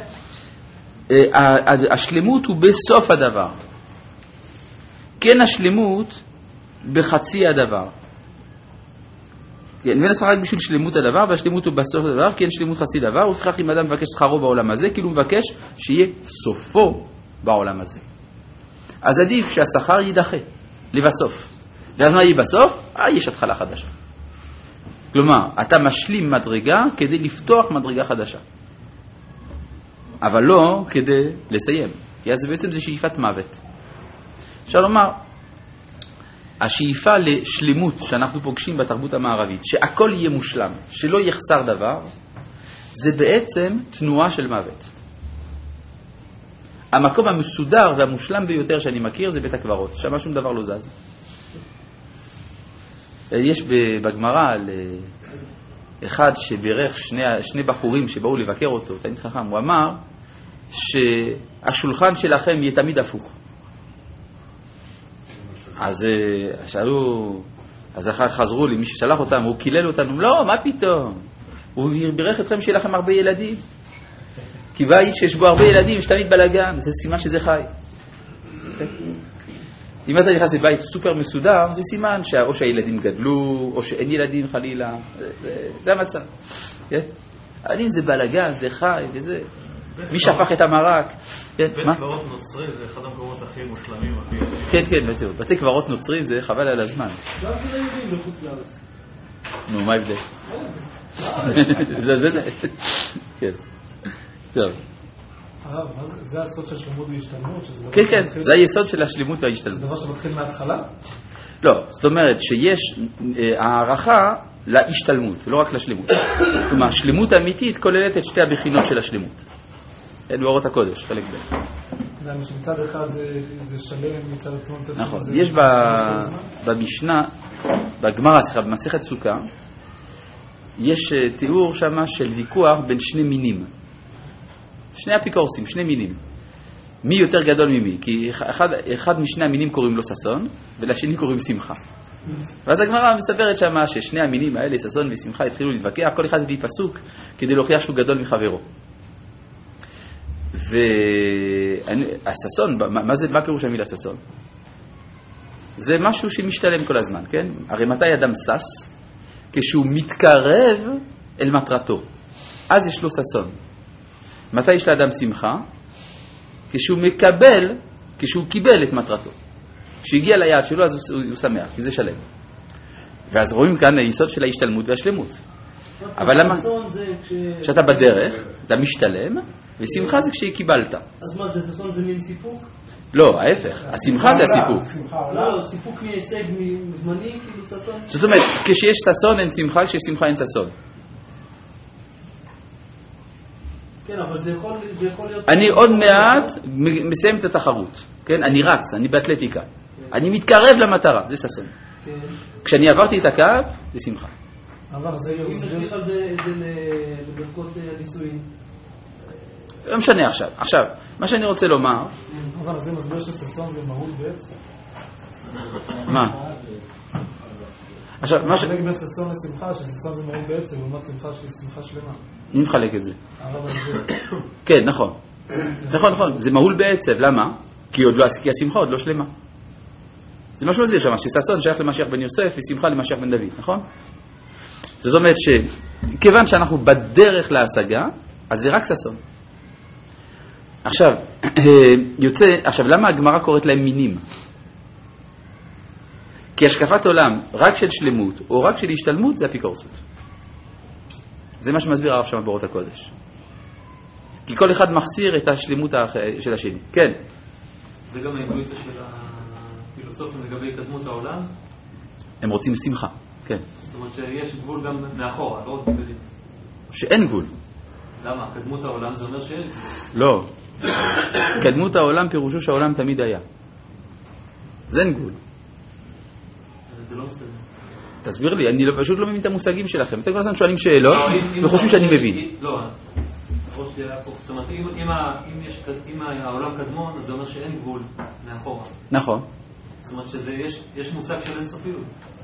השלמות הוא בסוף הדבר. כן השלמות בחצי הדבר. כן, ואין עשה רק בשביל שלמות הדבר, והשלמות הוא בסוף הדבר, כן שלמות חצי דבר, וכך אם אדם מבקש שכרו בעולם הזה, כאילו מבקש שיהיה סופו בעולם הזה. אז עדיף שהשכר יידחה לבסוף. ואז מה יהיה בסוף? יש התחלה חדשה. כלומר, אתה משלים מדרגה כדי לפתוח מדרגה חדשה. אבל לא כדי לסיים. כי אז בעצם זה שאיפת מוות. אפשר לומר, השאיפה לשלמות שאנחנו פוגשים בתרבות המערבית, שהכל יהיה מושלם, שלא יחסר דבר, זה בעצם תנועה של מוות. המקום המסודר והמושלם ביותר שאני מכיר זה בית הקברות. שם שום דבר לא זז. יש בגמרא על אחד שבירך שני בחורים שבאו לבקר אותו, תלמיד חכם, הוא אמר שהשולחן שלכם יהיה תמיד הפוך. אז שאלו, אז אחר חזרו לי, מי ששלח אותם, הוא קילל אותנו, לא, מה פתאום? הוא בירך אתכם שיהיה לכם הרבה ילדים. כי בית שיש בו הרבה ילדים, יש תמיד בלגן, זה סימן שזה חי. אם אתה נכנס לבית סופר מסודר, זה סימן או שהילדים גדלו, או שאין ילדים חלילה, זה המצב. אבל אם זה בלגן, זה חי, וזה, מי שפך את המרק? בית קברות נוצרי זה אחד המקומות הכי מושלמים. כן, בציאות. בתי קברות נוצרים זה חבל על הזמן. גם זה יהודים בחוץ לארץ. נו, מה ההבדל? זה. כן. טוב. הרב, זה הסוד של שלמות והשתלמות? כן, זה היסוד של השלמות וההשתלמות. זה דבר שמתחיל מההתחלה? לא, זאת אומרת שיש הערכה להשתלמות, לא רק לשלמות. כלומר, השלמות האמיתית כוללת את שתי הבחינות של השלמות. אין באורות הקודש, חלק ב'. מצד אחד זה שלם, מצד עצמו... נכון, יש במשנה, בגמרא, במסכת סוכה, יש תיאור שמה של ויכוח בין שני מינים. שני אפיקורסים, שני מינים. מי יותר גדול ממי? כי אחד משני המינים קוראים לו ששון, ולשני קוראים שמחה. ואז הגמרא מספרת שמה ששני המינים האלה, ששון ושמחה, התחילו להתווכח, כל אחד הביא פסוק כדי להוכיח שהוא גדול מחברו. והששון, מה פירוש המילה ששון? זה משהו שמשתלם כל הזמן, כן? הרי מתי אדם שש? כשהוא מתקרב אל מטרתו. אז יש לו ששון. מתי יש לאדם שמחה? כשהוא קיבל את מטרתו. כשהוא הגיע ליעד שלו, אז הוא שמח, כי זה שלם. ואז רואים כאן היסוד של ההשתלמות והשלמות. אבל למה? כשאתה בדרך, אתה משתלם, ושמחה זה כשקיבלת. אז מה זה, ששון זה מין סיפוק? לא, ההפך. השמחה זה הסיפוק. לא, סיפוק מהישג מזמני, כאילו ששון. זאת אומרת, כשיש ששון אין שמחה, כשיש שמחה אין ששון. כן, אבל זה יכול להיות... אני עוד מעט מסיים את התחרות. כן? אני רץ, אני באתלטיקה. אני מתקרב למטרה, זה ששון. כשאני עברתי את הקו, זה שמחה. אבל זה אם נשליך על זה לברכות הנישואין. לא משנה עכשיו. עכשיו, מה שאני רוצה לומר... אבל זה מסביר שששון זה מהות בעצם. מה? עכשיו, מה ש... מחלק בין ששון לשמחה, שששון זה מהות בעצם, לעומת שמחה שהיא שמחה שלמה. אני מחלק את זה. אבל זה... כן, נכון. נכון. זה מהול בעצב, למה? כי השמחה עוד לא שלמה. זה משהו הזה שם, שששון שייך למשיח בן יוסף ושמחה למשיח בן דוד, נכון? זאת אומרת שכיוון שאנחנו בדרך להשגה, אז זה רק ששון. עכשיו, למה הגמרא קוראת להם מינים? כי השקפת עולם רק של שלמות או רק של השתלמות זה אפיקורסות. זה מה שמסביר הרב שם באורות הקודש. כי כל אחד מחסיר את השלמות של השני. כן. זה גם האינטואיציה של הפילוסופים לגבי התקדמות העולם? הם רוצים שמחה, כן. זאת אומרת שיש גבול גם מאחורה, לא עוד בגלים. שאין גבול. למה? קדמות העולם זה אומר שיש גבול. לא. קדמות העולם פירושו שהעולם תמיד היה. זה אין גבול. זה לא מסתדר. תסביר לי, אני פשוט לא מבין את המושגים שלכם. אתם כל הזמן שואלים שאלות וחושבים שאני מבין. לא, הראש שלי היה פה. זאת אומרת, אם העולם קדמון, אז זה אומר שאין גבול מאחורה. נכון. זאת אומרת שיש מושג של אינסופיות.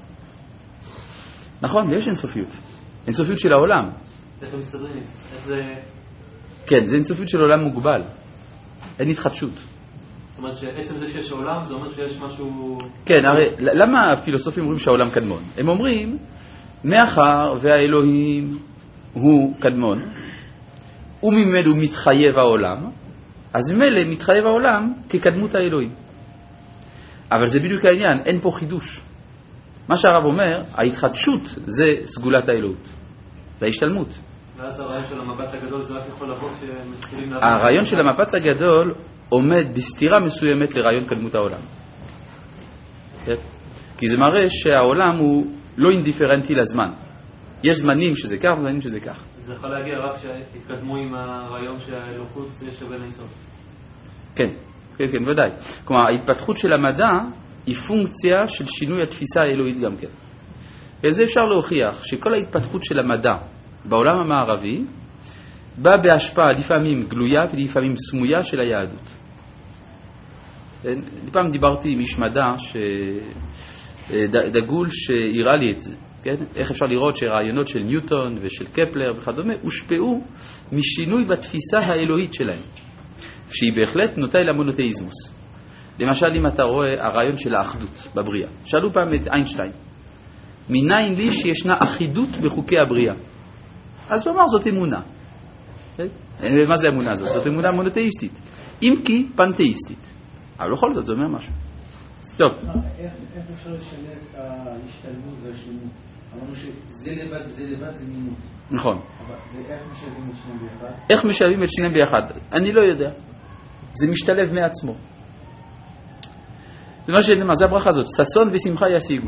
נכון, יש אינסופיות. אינסופיות של העולם. איך הם מסתדרים? איך זה... כן, זה אינסופיות של עולם מוגבל. אין התחדשות. זאת אומרת שעצם זה שיש עולם, זה אומר שיש משהו... כן, הרי למה הפילוסופים אומרים שהעולם קדמון? הם אומרים, מאחר והאלוהים הוא קדמון, וממנו מתחייב העולם, אז ממילא מתחייב העולם כקדמות האלוהים. אבל זה בדיוק העניין, אין פה חידוש. מה שהרב אומר, ההתחדשות זה סגולת האלוהות. זה ההשתלמות. ואז הרעיון של המפץ הגדול זה רק יכול לבוא כשמתחילים להבין... הרעיון של המפץ הגדול עומד בסתירה מסוימת לרעיון קדמות העולם. כן? כי זה מראה שהעולם הוא לא אינדיפרנטי לזמן. יש זמנים שזה כך וזמנים שזה כך. זה יכול להגיע רק כשהתקדמו עם הרעיון שהאלוקות זה שווה לאינסוף. כן, ודאי. כלומר, ההתפתחות של המדע היא פונקציה של שינוי התפיסה האלוהית גם כן. וזה אפשר להוכיח שכל ההתפתחות של המדע בעולם המערבי בא בהשפעה לפעמים גלויה ולפעמים סמויה של היהדות. לפעמים דיברתי עם איש מדע דגול שהראה לי את זה. כן? איך אפשר לראות שרעיונות של ניוטון ושל קפלר וכדומה הושפעו משינוי בתפיסה האלוהית שלהם, שהיא בהחלט נוטה למונותאיזמוס. למשל, אם אתה רואה הרעיון של האחדות בבריאה. שאלו פעם את איינשטיין, מניין לי שישנה אחידות בחוקי הבריאה? אז הוא אמר, זאת אמונה. מה זה האמונה הזאת? זאת אמונה מונותאיסטית, אם כי פנתאיסטית. אבל בכל זאת זה אומר משהו. טוב. איך אפשר לשלב את ההשתלמות והשלמות? אמרנו שזה לבד וזה לבד זה מינות. נכון. אבל איך משלבים את שניהם ביחד? איך משלבים את שניהם ביחד? אני לא יודע. זה משתלב מעצמו. זה מה שנאמר, זה הברכה הזאת, ששון ושמחה ישיגו.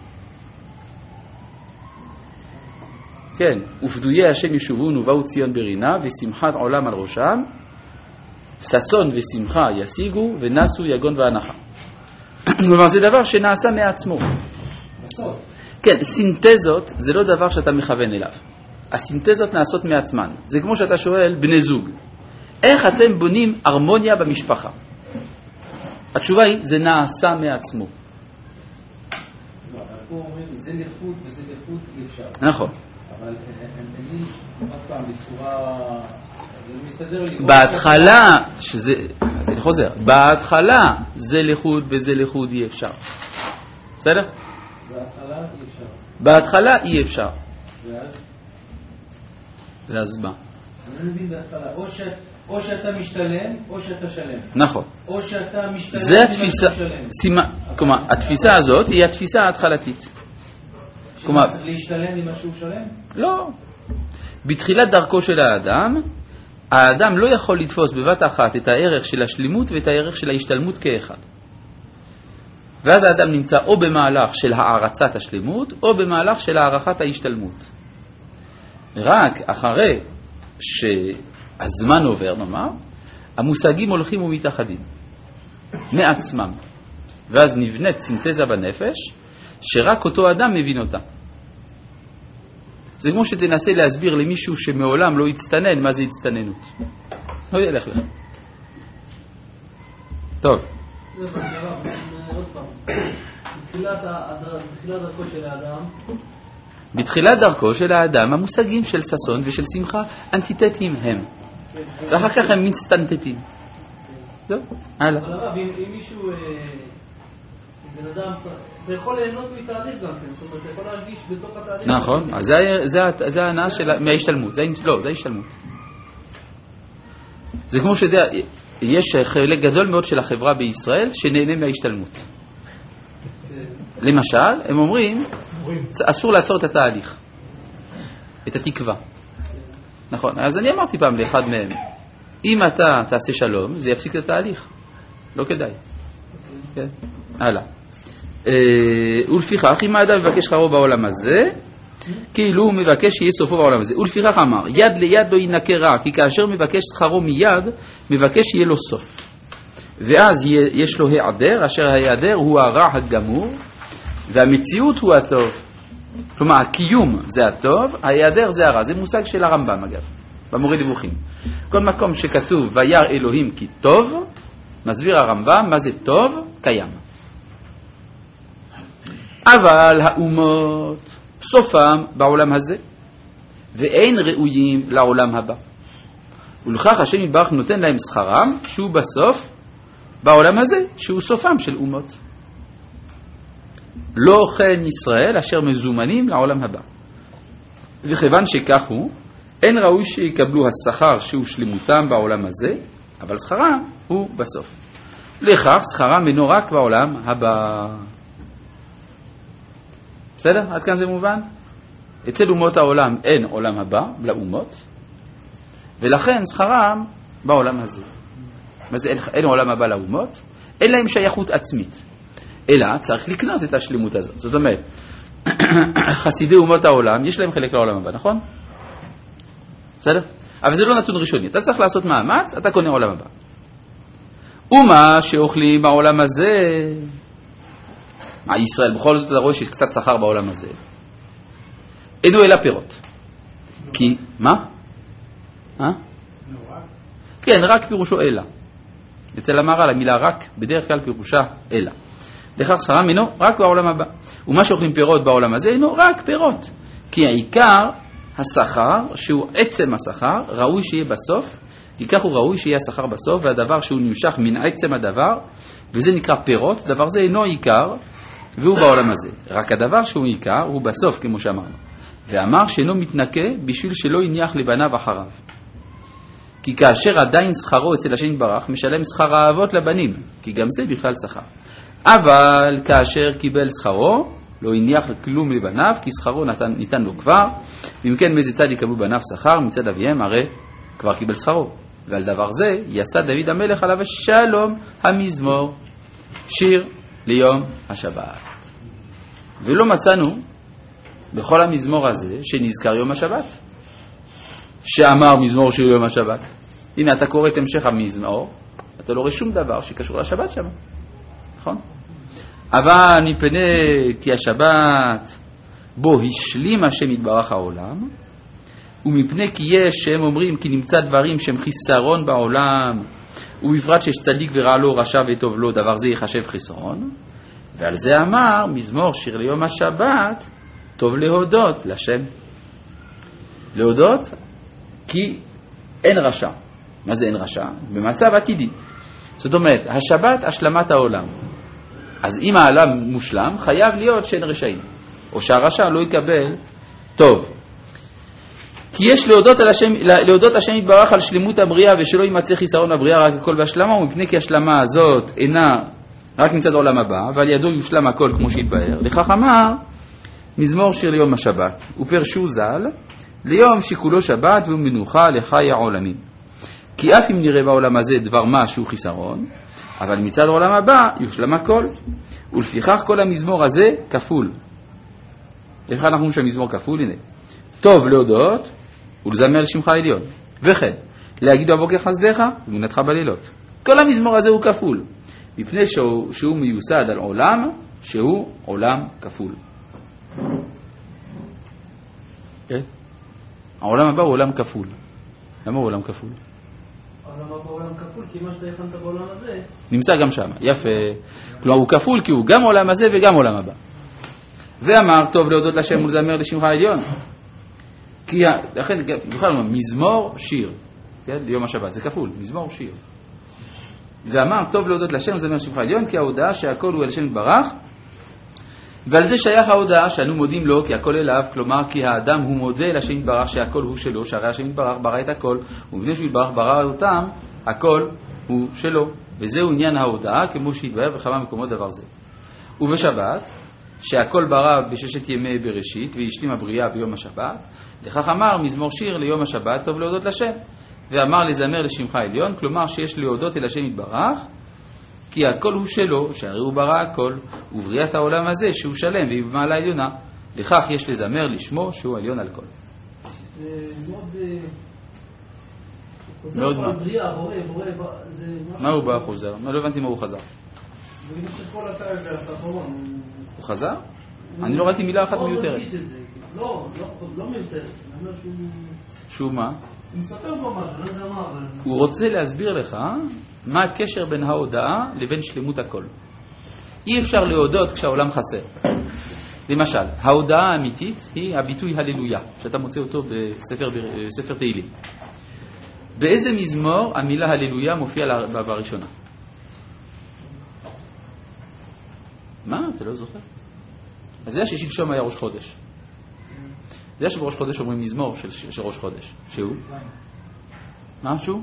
כן, ופדויי השם ישובון ובאו ציון ברינה ושמחת עולם על ראשם, ששון ושמחה ישיגו ונסו יגון והנחה. כלומר, זה דבר שנעשה מעצמו. בסוף. כן, סינתזות זה לא דבר שאתה מכוון אליו. הסינתזות נעשות מעצמן. זה כמו שאתה שואל בני זוג, איך אתם בונים הרמוניה במשפחה? התשובה היא, זה נעשה מעצמו. לא, אבל פה אומרים, זה לחוד וזה לחוד אי אפשר. נכון. אבל אני, עוד פעם, בצורה, זה מסתדר לי. בהתחלה, שזה, אז אני חוזר, בהתחלה זה לחוד וזה לחוד אי אפשר. בסדר? בהתחלה אי אפשר. בהתחלה אי אפשר. ואז? ואז מה? אני מבין בהתחלה, או שאתה משתלם, או שאתה שלם. נכון. או שאתה משתלם, זה התפיסה, כלומר, התפיסה הזאת היא התפיסה ההתחלתית. כלומר, צריך להשתלם עם משהו שלם? לא. בתחילת דרכו של האדם לא יכול לתפוס בבת אחת את הערך של השלימות ואת הערך של ההשתלמות כאחד. ואז האדם נמצא או במהלך של הערצת השלימות או במהלך של הערכת ההשתלמות. רק אחרי שהזמן עובר, נאמר, המושגים הולכים ומתאחדים מעצמם. ואז נבנית סינתזה בנפש שרק אותו אדם מבין אותה. זה כמו שתנסה להסביר למישהו שמעולם לא הצטנן מה זה הצטננות. לא ילך לך. טוב. עוד פעם, בתחילת דרכו של האדם, בתחילת דרכו של האדם המושגים של ששון ושל שמחה אנטיתטיים הם, ואחר כך הם מצטנתתים. זהו, הלאה. אבל הרב, אם מישהו, בן אדם, אתה יכול ליהנות מתהליך גם כן, זאת אומרת, אתה יכול להרגיש בתוך התהליך. נכון, אז זה ההנאה מההשתלמות, זה ההשתלמות. זה כמו שיודע, יש חלק גדול מאוד של החברה בישראל שנהנה מההשתלמות. למשל, הם אומרים, אסור לעצור את התהליך, את התקווה. נכון, אז אני אמרתי פעם לאחד מהם, אם אתה תעשה שלום, זה יפסיק את התהליך. לא כדאי. כן? הלאה. ולפיכך, אם האדם מבקש שכרו בעולם הזה, כאילו הוא מבקש שיהיה סופו בעולם הזה. ולפיכך אמר, יד ליד לא ינקה רע, כי כאשר מבקש שכרו מיד, מבקש שיהיה לו סוף. ואז יש לו העדר, אשר ההיעדר הוא הרע הגמור, והמציאות הוא הטוב. כלומר, הקיום זה הטוב, ההיעדר זה הרע. זה מושג של הרמב"ם, אגב, במורה נבוכים. כל מקום שכתוב, וירא אלוהים כי טוב, מסביר הרמב"ם, מה זה טוב? קיים. אבל האומות סופם בעולם הזה, ואין ראויים לעולם הבא. ולכך השם יתברך נותן להם שכרם, שהוא בסוף בעולם הזה, שהוא סופם של אומות. לא כן ישראל אשר מזומנים לעולם הבא. וכיוון שכך הוא, אין ראוי שיקבלו השכר שהוא שלמותם בעולם הזה, אבל שכרם הוא בסוף. לכך שכרם אינו רק בעולם הבא. בסדר? עד כאן זה מובן? אצל אומות העולם אין עולם הבא לאומות, ולכן שכרם בעולם הזה. מה זה אין עולם הבא לאומות? אין להם שייכות עצמית. אלא צריך לקנות את השלימות הזאת. זאת אומרת, חסידי אומות העולם, יש להם חלק לעולם הבא, נכון? בסדר? אבל זה לא נתון ראשוני. אתה צריך לעשות מאמץ, אתה קונה עולם הבא. ומה שאוכלים בעולם הזה, ישראל, בכל זאת אתה רואה שיש קצת שכר בעולם הזה, אינו אלא פירות. כי, מה? כן, רק פירושו אלא. אצל המהר"ל המילה רק, בדרך כלל פירושה אלא. לכך שכרם אינו רק בעולם הבא. ומה שאוכלים פירות בעולם הזה אינו רק פירות. כי העיקר השכר, שהוא עצם השכר, ראוי שיהיה בסוף, כי כך הוא ראוי שיהיה השכר בסוף, והדבר שהוא נמשך מן עצם הדבר, וזה נקרא פירות, דבר זה אינו עיקר, והוא בעולם הזה. רק הדבר שהוא עיקר הוא בסוף, כמו שאמרנו. ואמר שאינו מתנקה בשביל שלא יניח לבניו אחריו. כי כאשר עדיין שכרו אצל השם יתברך, משלם שכר האבות לבנים, כי גם זה בכלל שכר. אבל כאשר קיבל שכרו, לא הניח כלום לבניו, כי שכרו ניתן לו כבר, ואם כן מאיזה צד יקבלו בניו שכר, מצד אביהם הרי כבר קיבל שכרו. ועל דבר זה יסד דוד המלך עליו השלום המזמור, שיר ליום השבת. ולא מצאנו בכל המזמור הזה שנזכר יום השבת, שאמר מזמור שיר יום השבת. הנה אתה קורא את המשך המזמור, אתה לא רואה שום דבר שקשור לשבת שם, נכון? אבל מפני כי השבת בו השלים השם יתברך העולם, ומפני כי יש שהם אומרים כי נמצא דברים שהם חיסרון בעולם, ובפרט שיש צדיק ורע לו, רשע וטוב לו, דבר זה יחשב חיסרון. ועל זה אמר מזמור שיר ליום השבת, טוב להודות לשם. להודות כי אין רשע. מה זה אין רשע? במצב עתידי. זאת אומרת, השבת השלמת העולם. אז אם העולם מושלם, חייב להיות שאין רשעים, או שהרשע לא יקבל טוב. כי יש להודות השם יתברך על שלמות הבריאה, ושלא יימצא חיסרון הבריאה רק הכל בהשלמה, ומפני כי השלמה הזאת אינה רק מצד העולם הבא, ועל ידו יושלם הכל כמו שהתבהר. לכך אמר מזמור שיר ליום השבת, ופרשו ז"ל ליום שכולו שבת והוא מנוחה לחי העולמים. כי אף אם נראה בעולם הזה דבר מה שהוא חיסרון, אבל מצד העולם הבא יושלם הכל, ולפיכך כל המזמור הזה כפול. איך אנחנו אומרים שהמזמור כפול? הנה, טוב להודות ולזמר לשמך העליון, וכן להגיד בבוקר חסדיך ומנתך בלילות. כל המזמור הזה הוא כפול, מפני שהוא מיוסד על עולם שהוא עולם כפול. העולם הבא הוא עולם כפול. למה הוא עולם כפול? העולם הבא הוא עולם כפול, כי מה שאתה הכנת בעולם הזה נמצא גם שם, יפה. כלומר הוא כפול כי הוא גם עולם הזה וגם עולם הבא. ואמר טוב להודות לשם ולזמר לשמך העליון, כי לכן בכלל מזמור שיר, כן? ליום השבת זה כפול, מזמור שיר. ואמר טוב להודות לשם ולזמר לשמך העליון, כי ההודעה שהכל הוא על השם יתברך, ועל זה שייך ההודעה שאנו מודים לו כי הכל אליו, כלומר כי האדם הוא מודה לשם יתברך שהכל הוא שלו, שהרי השם יתברך ברא את הכל, ומפני שהוא יתברך ברא אותם, הכל הוא שלו. וזהו עניין ההודעה כמו שהתבהר בכמה מקומות דבר זה. ובשבת שהכל ברא בששת ימי בראשית והשלים הבריאה ביום השבת, לכך אמר מזמור שיר ליום השבת טוב להודות לשם, ואמר לזמר לשמך העליון, כלומר שיש להודות אל השם יתברך כי הכל הוא שלו, שהרי הוא ברא הכל, ובריאת העולם הזה שהוא שלם והיא במעלה עליונה, לכך יש לזמר לשמו שהוא עליון על כל. מאוד מה? מה הוא בא חוזר? מה לא הבנתי מה הוא חזר? הוא חזר? אני לא ראיתי מילה אחת מיותרת. לא מיותרת. שהוא מה? הוא מספר פה משהו, לא יודע מה. הוא רוצה להסביר לך מה הקשר בין ההודעה לבין שלמות הכל. אי אפשר להודות כשהעולם חסר. למשל, ההודעה האמיתית היא הביטוי הללויה, שאתה מוצא אותו בספר תהילים. באיזה מזמור המילה הללויה מופיעה בראשונה? מה? אתה לא זוכר? אז זה ששלשום היה ראש חודש. זה שבראש חודש אומרים מזמור של ראש חודש. שהוא? משהו?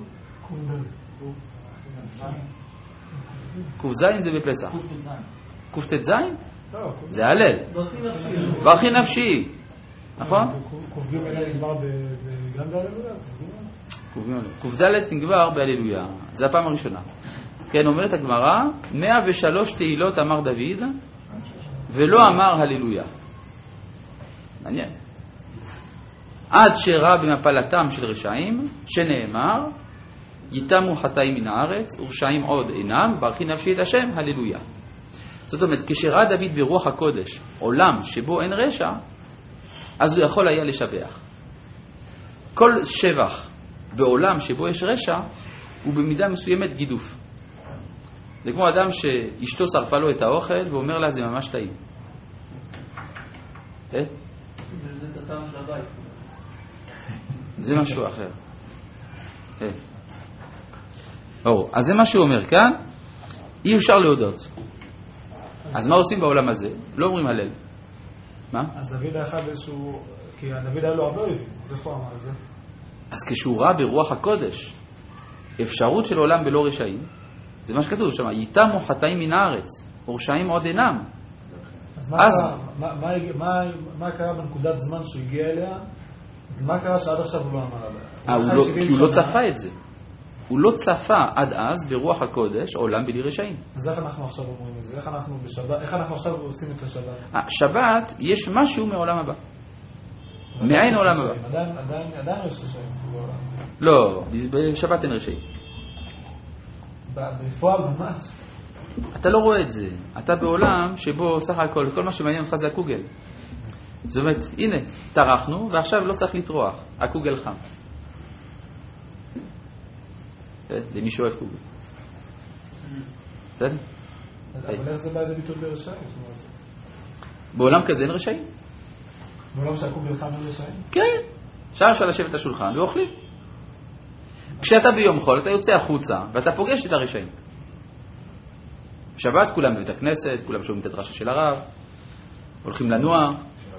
קוף זין זה בפסח. קוף תת זין? זה הלל. ברכי נפשי. נכון? קוף ג' נגמר גם בהללויה? קוף ד' נגמר בהללויה. זה הפעם הראשונה. כן, אומרת הגמרא, 103 תהילות אמר דוד ולא אמר הללויה. מעניין. עד שראה במפלתם של רשעים, שנאמר, יתמו חטאים מן הארץ, ורשעים עוד אינם, ברכי נפשי את השם, הללויה. זאת אומרת, כשראה דוד ברוח הקודש, עולם שבו אין רשע, אז הוא יכול היה לשבח. כל שבח בעולם שבו יש רשע, הוא במידה מסוימת גידוף. זה כמו אדם שאשתו שרפה לו את האוכל, ואומר לה, זה ממש טעים. זה את הטעם של הבית. זה משהו אחר. אז זה מה שהוא אומר כאן, אי אפשר להודות. אז מה עושים בעולם הזה? לא אומרים הלל. מה? אז דוד היה אחד איזשהו, כי דוד היה לו הרבה אויבים, אז איך הוא אמר את זה? אז כשהוא ראה ברוח הקודש, אפשרות של עולם בלא רשעים, זה מה שכתוב שם, ייתמו חטאים מן הארץ, ורשעים עוד אינם. אז מה קרה בנקודת זמן שהוא הגיע אליה? מה קרה שעד עכשיו הוא לא אמר עליה? כי הוא לא צפה את זה. הוא לא צפה עד אז ברוח הקודש עולם בלי רשעים. אז איך אנחנו עכשיו אומרים את זה? איך אנחנו עכשיו עושים את השבת? שבת יש משהו מעולם הבא. מעין עולם הבא. עדיין יש רשעים. לא, בשבת אין רשעים. בפועל ממש. אתה לא רואה את זה. אתה בעולם שבו סך הכל, כל מה שמעניין אותך זה הקוגל. זאת אומרת, הנה, טרחנו ועכשיו לא צריך לטרוח. הקוגל חם. למי שאוהב קוגל. בסדר? אבל איך זה בא לידי ביטוי ברשעים? בעולם כזה אין רשעים. בעולם שהקוגל חם אין רשעים? כן. אפשר לשבת לשולחן ואוכלים. כשאתה ביום חול, אתה יוצא החוצה ואתה פוגש את הרשעים. בשבת כולם בבית הכנסת, כולם שומעים את הדרשה של הרב, הולכים לנוע.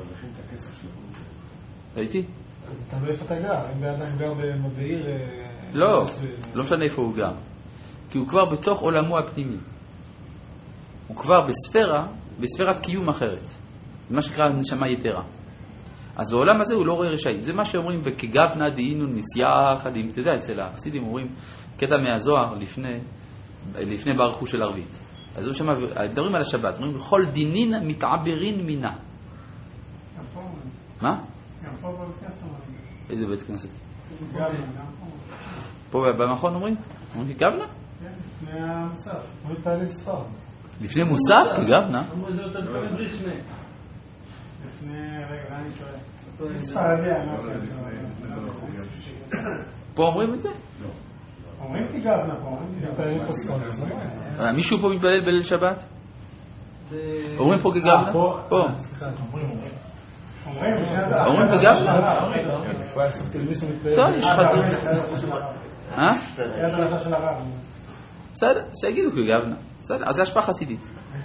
ראיתי? אתה איפה אתה גר? אם באדם גר בעיר... לא משנה איפה הוא גר. כי הוא כבר בתוך עולמו הפנימי. הוא כבר בספירת קיום אחרת. מה שקרא נשמה יתרה. אז בעולם הזה הוא לא רואה רשעים. זה מה שאומרים בכגבנה דהינו נסייח עדים. אתה יודע, אצל החסידים אומרים קטע מהזוהר לפני ברכו של ערבית. אז הוא שמע, מדברים על השבת, אומרים בכל דינין מתעברין מינה. מה? גם פה בבית כנסת. איזה בית כנסת? גם פה במכון אומרים? אומרים כגבנה? כן, לפני המוסף. הוא מתפעלים ספר. לפני מוסף? כגבנה? אמרו זה יותר דברים ברית שני. לפני, רגע, אני שואל. ספרדי, פה אומרים את זה? אומרים כגבנה פה, מתפעלים פה ספר. מישהו פה מתפלל בליל שבת? אומרים פה כגבנה? פה. סליחה, אומרים. אומרים כגבנה? טוב, יש חתום. בסדר, שיגידו כגבנה. בסדר, אז זה השפעה חסידית.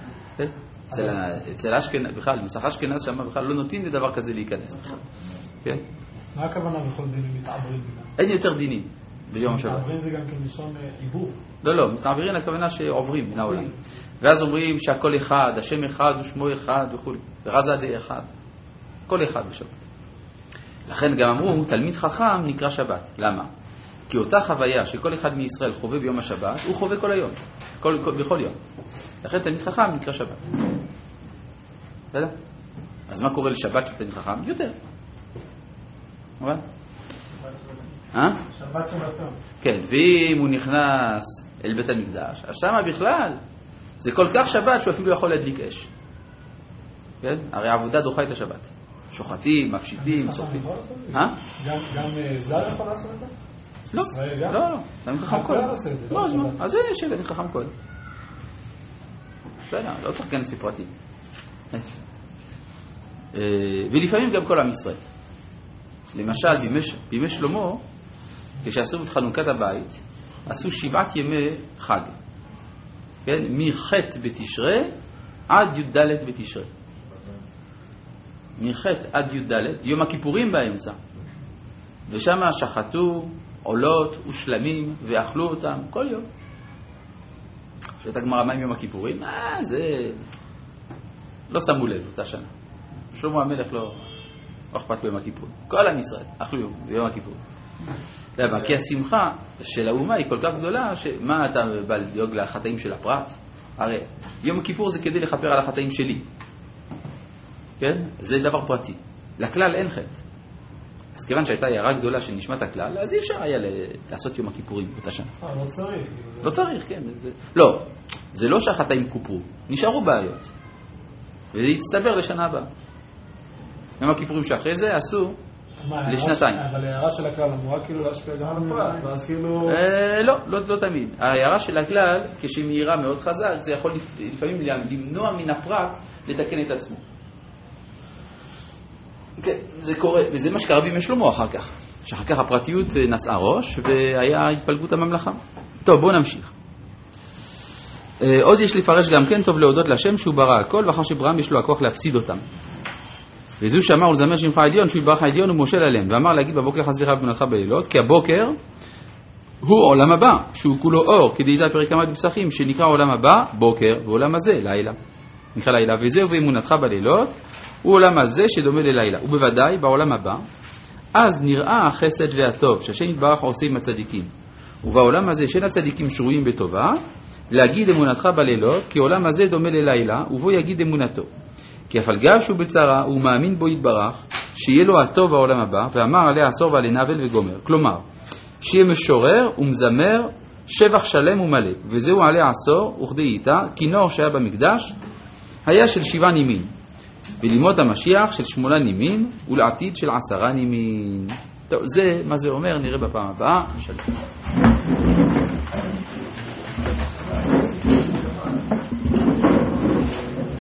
אצל אשכנז, בכלל, מסך אשכנז שם בכלל לא נותנים לדבר כזה להיכנס בכלל. כן? מה הכוונה בכל דינים מתעברים? אין יותר דינים ביום השבת. מתעברים זה גם כן לישון עיבור. לא, מתעברים הכוונה שעוברים מן העולם. ואז אומרים שהכל אחד, השם אחד ושמו אחד וכו'. ורזה די אחד. כל אחד בשבת. לכן גם אמרו, תלמיד חכם נקרא שבת. למה? כי אותה חוויה שכל אחד מישראל חווה ביום השבת, הוא חווה כל היום. בכל יום. לכן תלמיד חכם נקרא שבת. בסדר? אז מה קורה לשבת של תלמיד חכם? יותר. אבל? שבת שבתון. כן, ואם הוא נכנס אל בית המקדש, אז שמה בכלל, זה כל כך שבת שהוא אפילו יכול להדליק אש. כן? הרי העבודה דוחה את השבת. שוחטים, מפשיטים, שורפים. גם זר יכול לעשות את זה? לא. תלמיד חכם קודם. לא, אז זה של תלמיד חכם קודם. לא צריך להיכנס לפרטים. ולפעמים גם כל עם ישראל. למשל, בימי שלמה, כשעשו את חנוכת הבית, עשו 7 ימי חג. כן? מח' בתשרי עד י"ד בתשרי. מח' עד י"ד, יום הכיפורים באמצע. ושם שחטו עולות ושלמים ואכלו אותם כל יום. כשאתה גמרא מה עם יום הכיפורים? זה לא שמו לב אותה שנה. שלמה המלך לא אכפת ביום הכיפורים. כל עם ישראל אכלו ביום הכיפורים. למה? כי השמחה של האומה היא כל כך גדולה, שמה אתה בא לדאוג לחטאים של הפרט? הרי יום הכיפור זה כדי לכפר על החטאים שלי. כן? זה דבר פרטי. לכלל אין חטא. אז כיוון שהייתה הערה גדולה של נשמת הכלל, אז אי אפשר היה לעשות יום הכיפורים באותה שנה. לא צריך. לא צריך, כן. לא, זה לא שהחטאים קופרו, נשארו בעיות. וזה יצטבר לשנה הבאה. יום הכיפורים שאחרי זה עשו לשנתיים. אבל הערה של הכלל אמורה כאילו להשפיע גם על הפרט, ואז כאילו... לא תמיד. ההערה של הכלל, כשהיא מהירה מאוד חזק, זה יכול לפעמים למנוע מן הפרט לתקן את עצמו. כן, זה קורה, וזה מה שקרה בימי שלמה אחר כך. שאחר כך הפרטיות נשאה ראש, והיה התפלגות הממלכה. טוב, בואו נמשיך. עוד יש לפרש גם כן, טוב להודות לשם שהוא ברא הכל, ואחר שברם יש לו הכוח להפסיד אותם. וזהו שאמר ולזמר שמך העליון, שהוא יברך העליון ומושל עליהם, ואמר להגיד בבוקר חסדיך ובנתך בלילות, כי הבוקר הוא עולם הבא, שהוא כולו אור, כדאיתה פרק כמה בפסחים, שנקרא עולם הבא בוקר, ועולם הזה לילה. נקרא לילה, וזהו ואמונתך בלילות, הוא עולם הזה שדומה ללילה. ובוודאי בעולם הבא, אז נראה החסד והטוב, שהשם יתברך עושה עם הצדיקים. ובעולם הזה שאין הצדיקים שרויים בטובה, להגיד אמונתך בלילות, כי עולם הזה דומה ללילה, ובו יגיד אמונתו. כי אף על גב שהוא בצרה, הוא מאמין בו יתברך, שיהיה לו הטוב בעולם הבא, ואמר עליה עשור ועלי נבל וגומר. כלומר, שיהיה משורר ומזמר שבח שלם ומלא, וזהו עלי עשור וכדי איתה, כינור שהיה במקדש, היה של 7 נימין, ולימות המשיח של 8 נימין, ולעתיד של 10 נימין. טוב, זה מה זה אומר, נראה בפעם הבאה. שלום.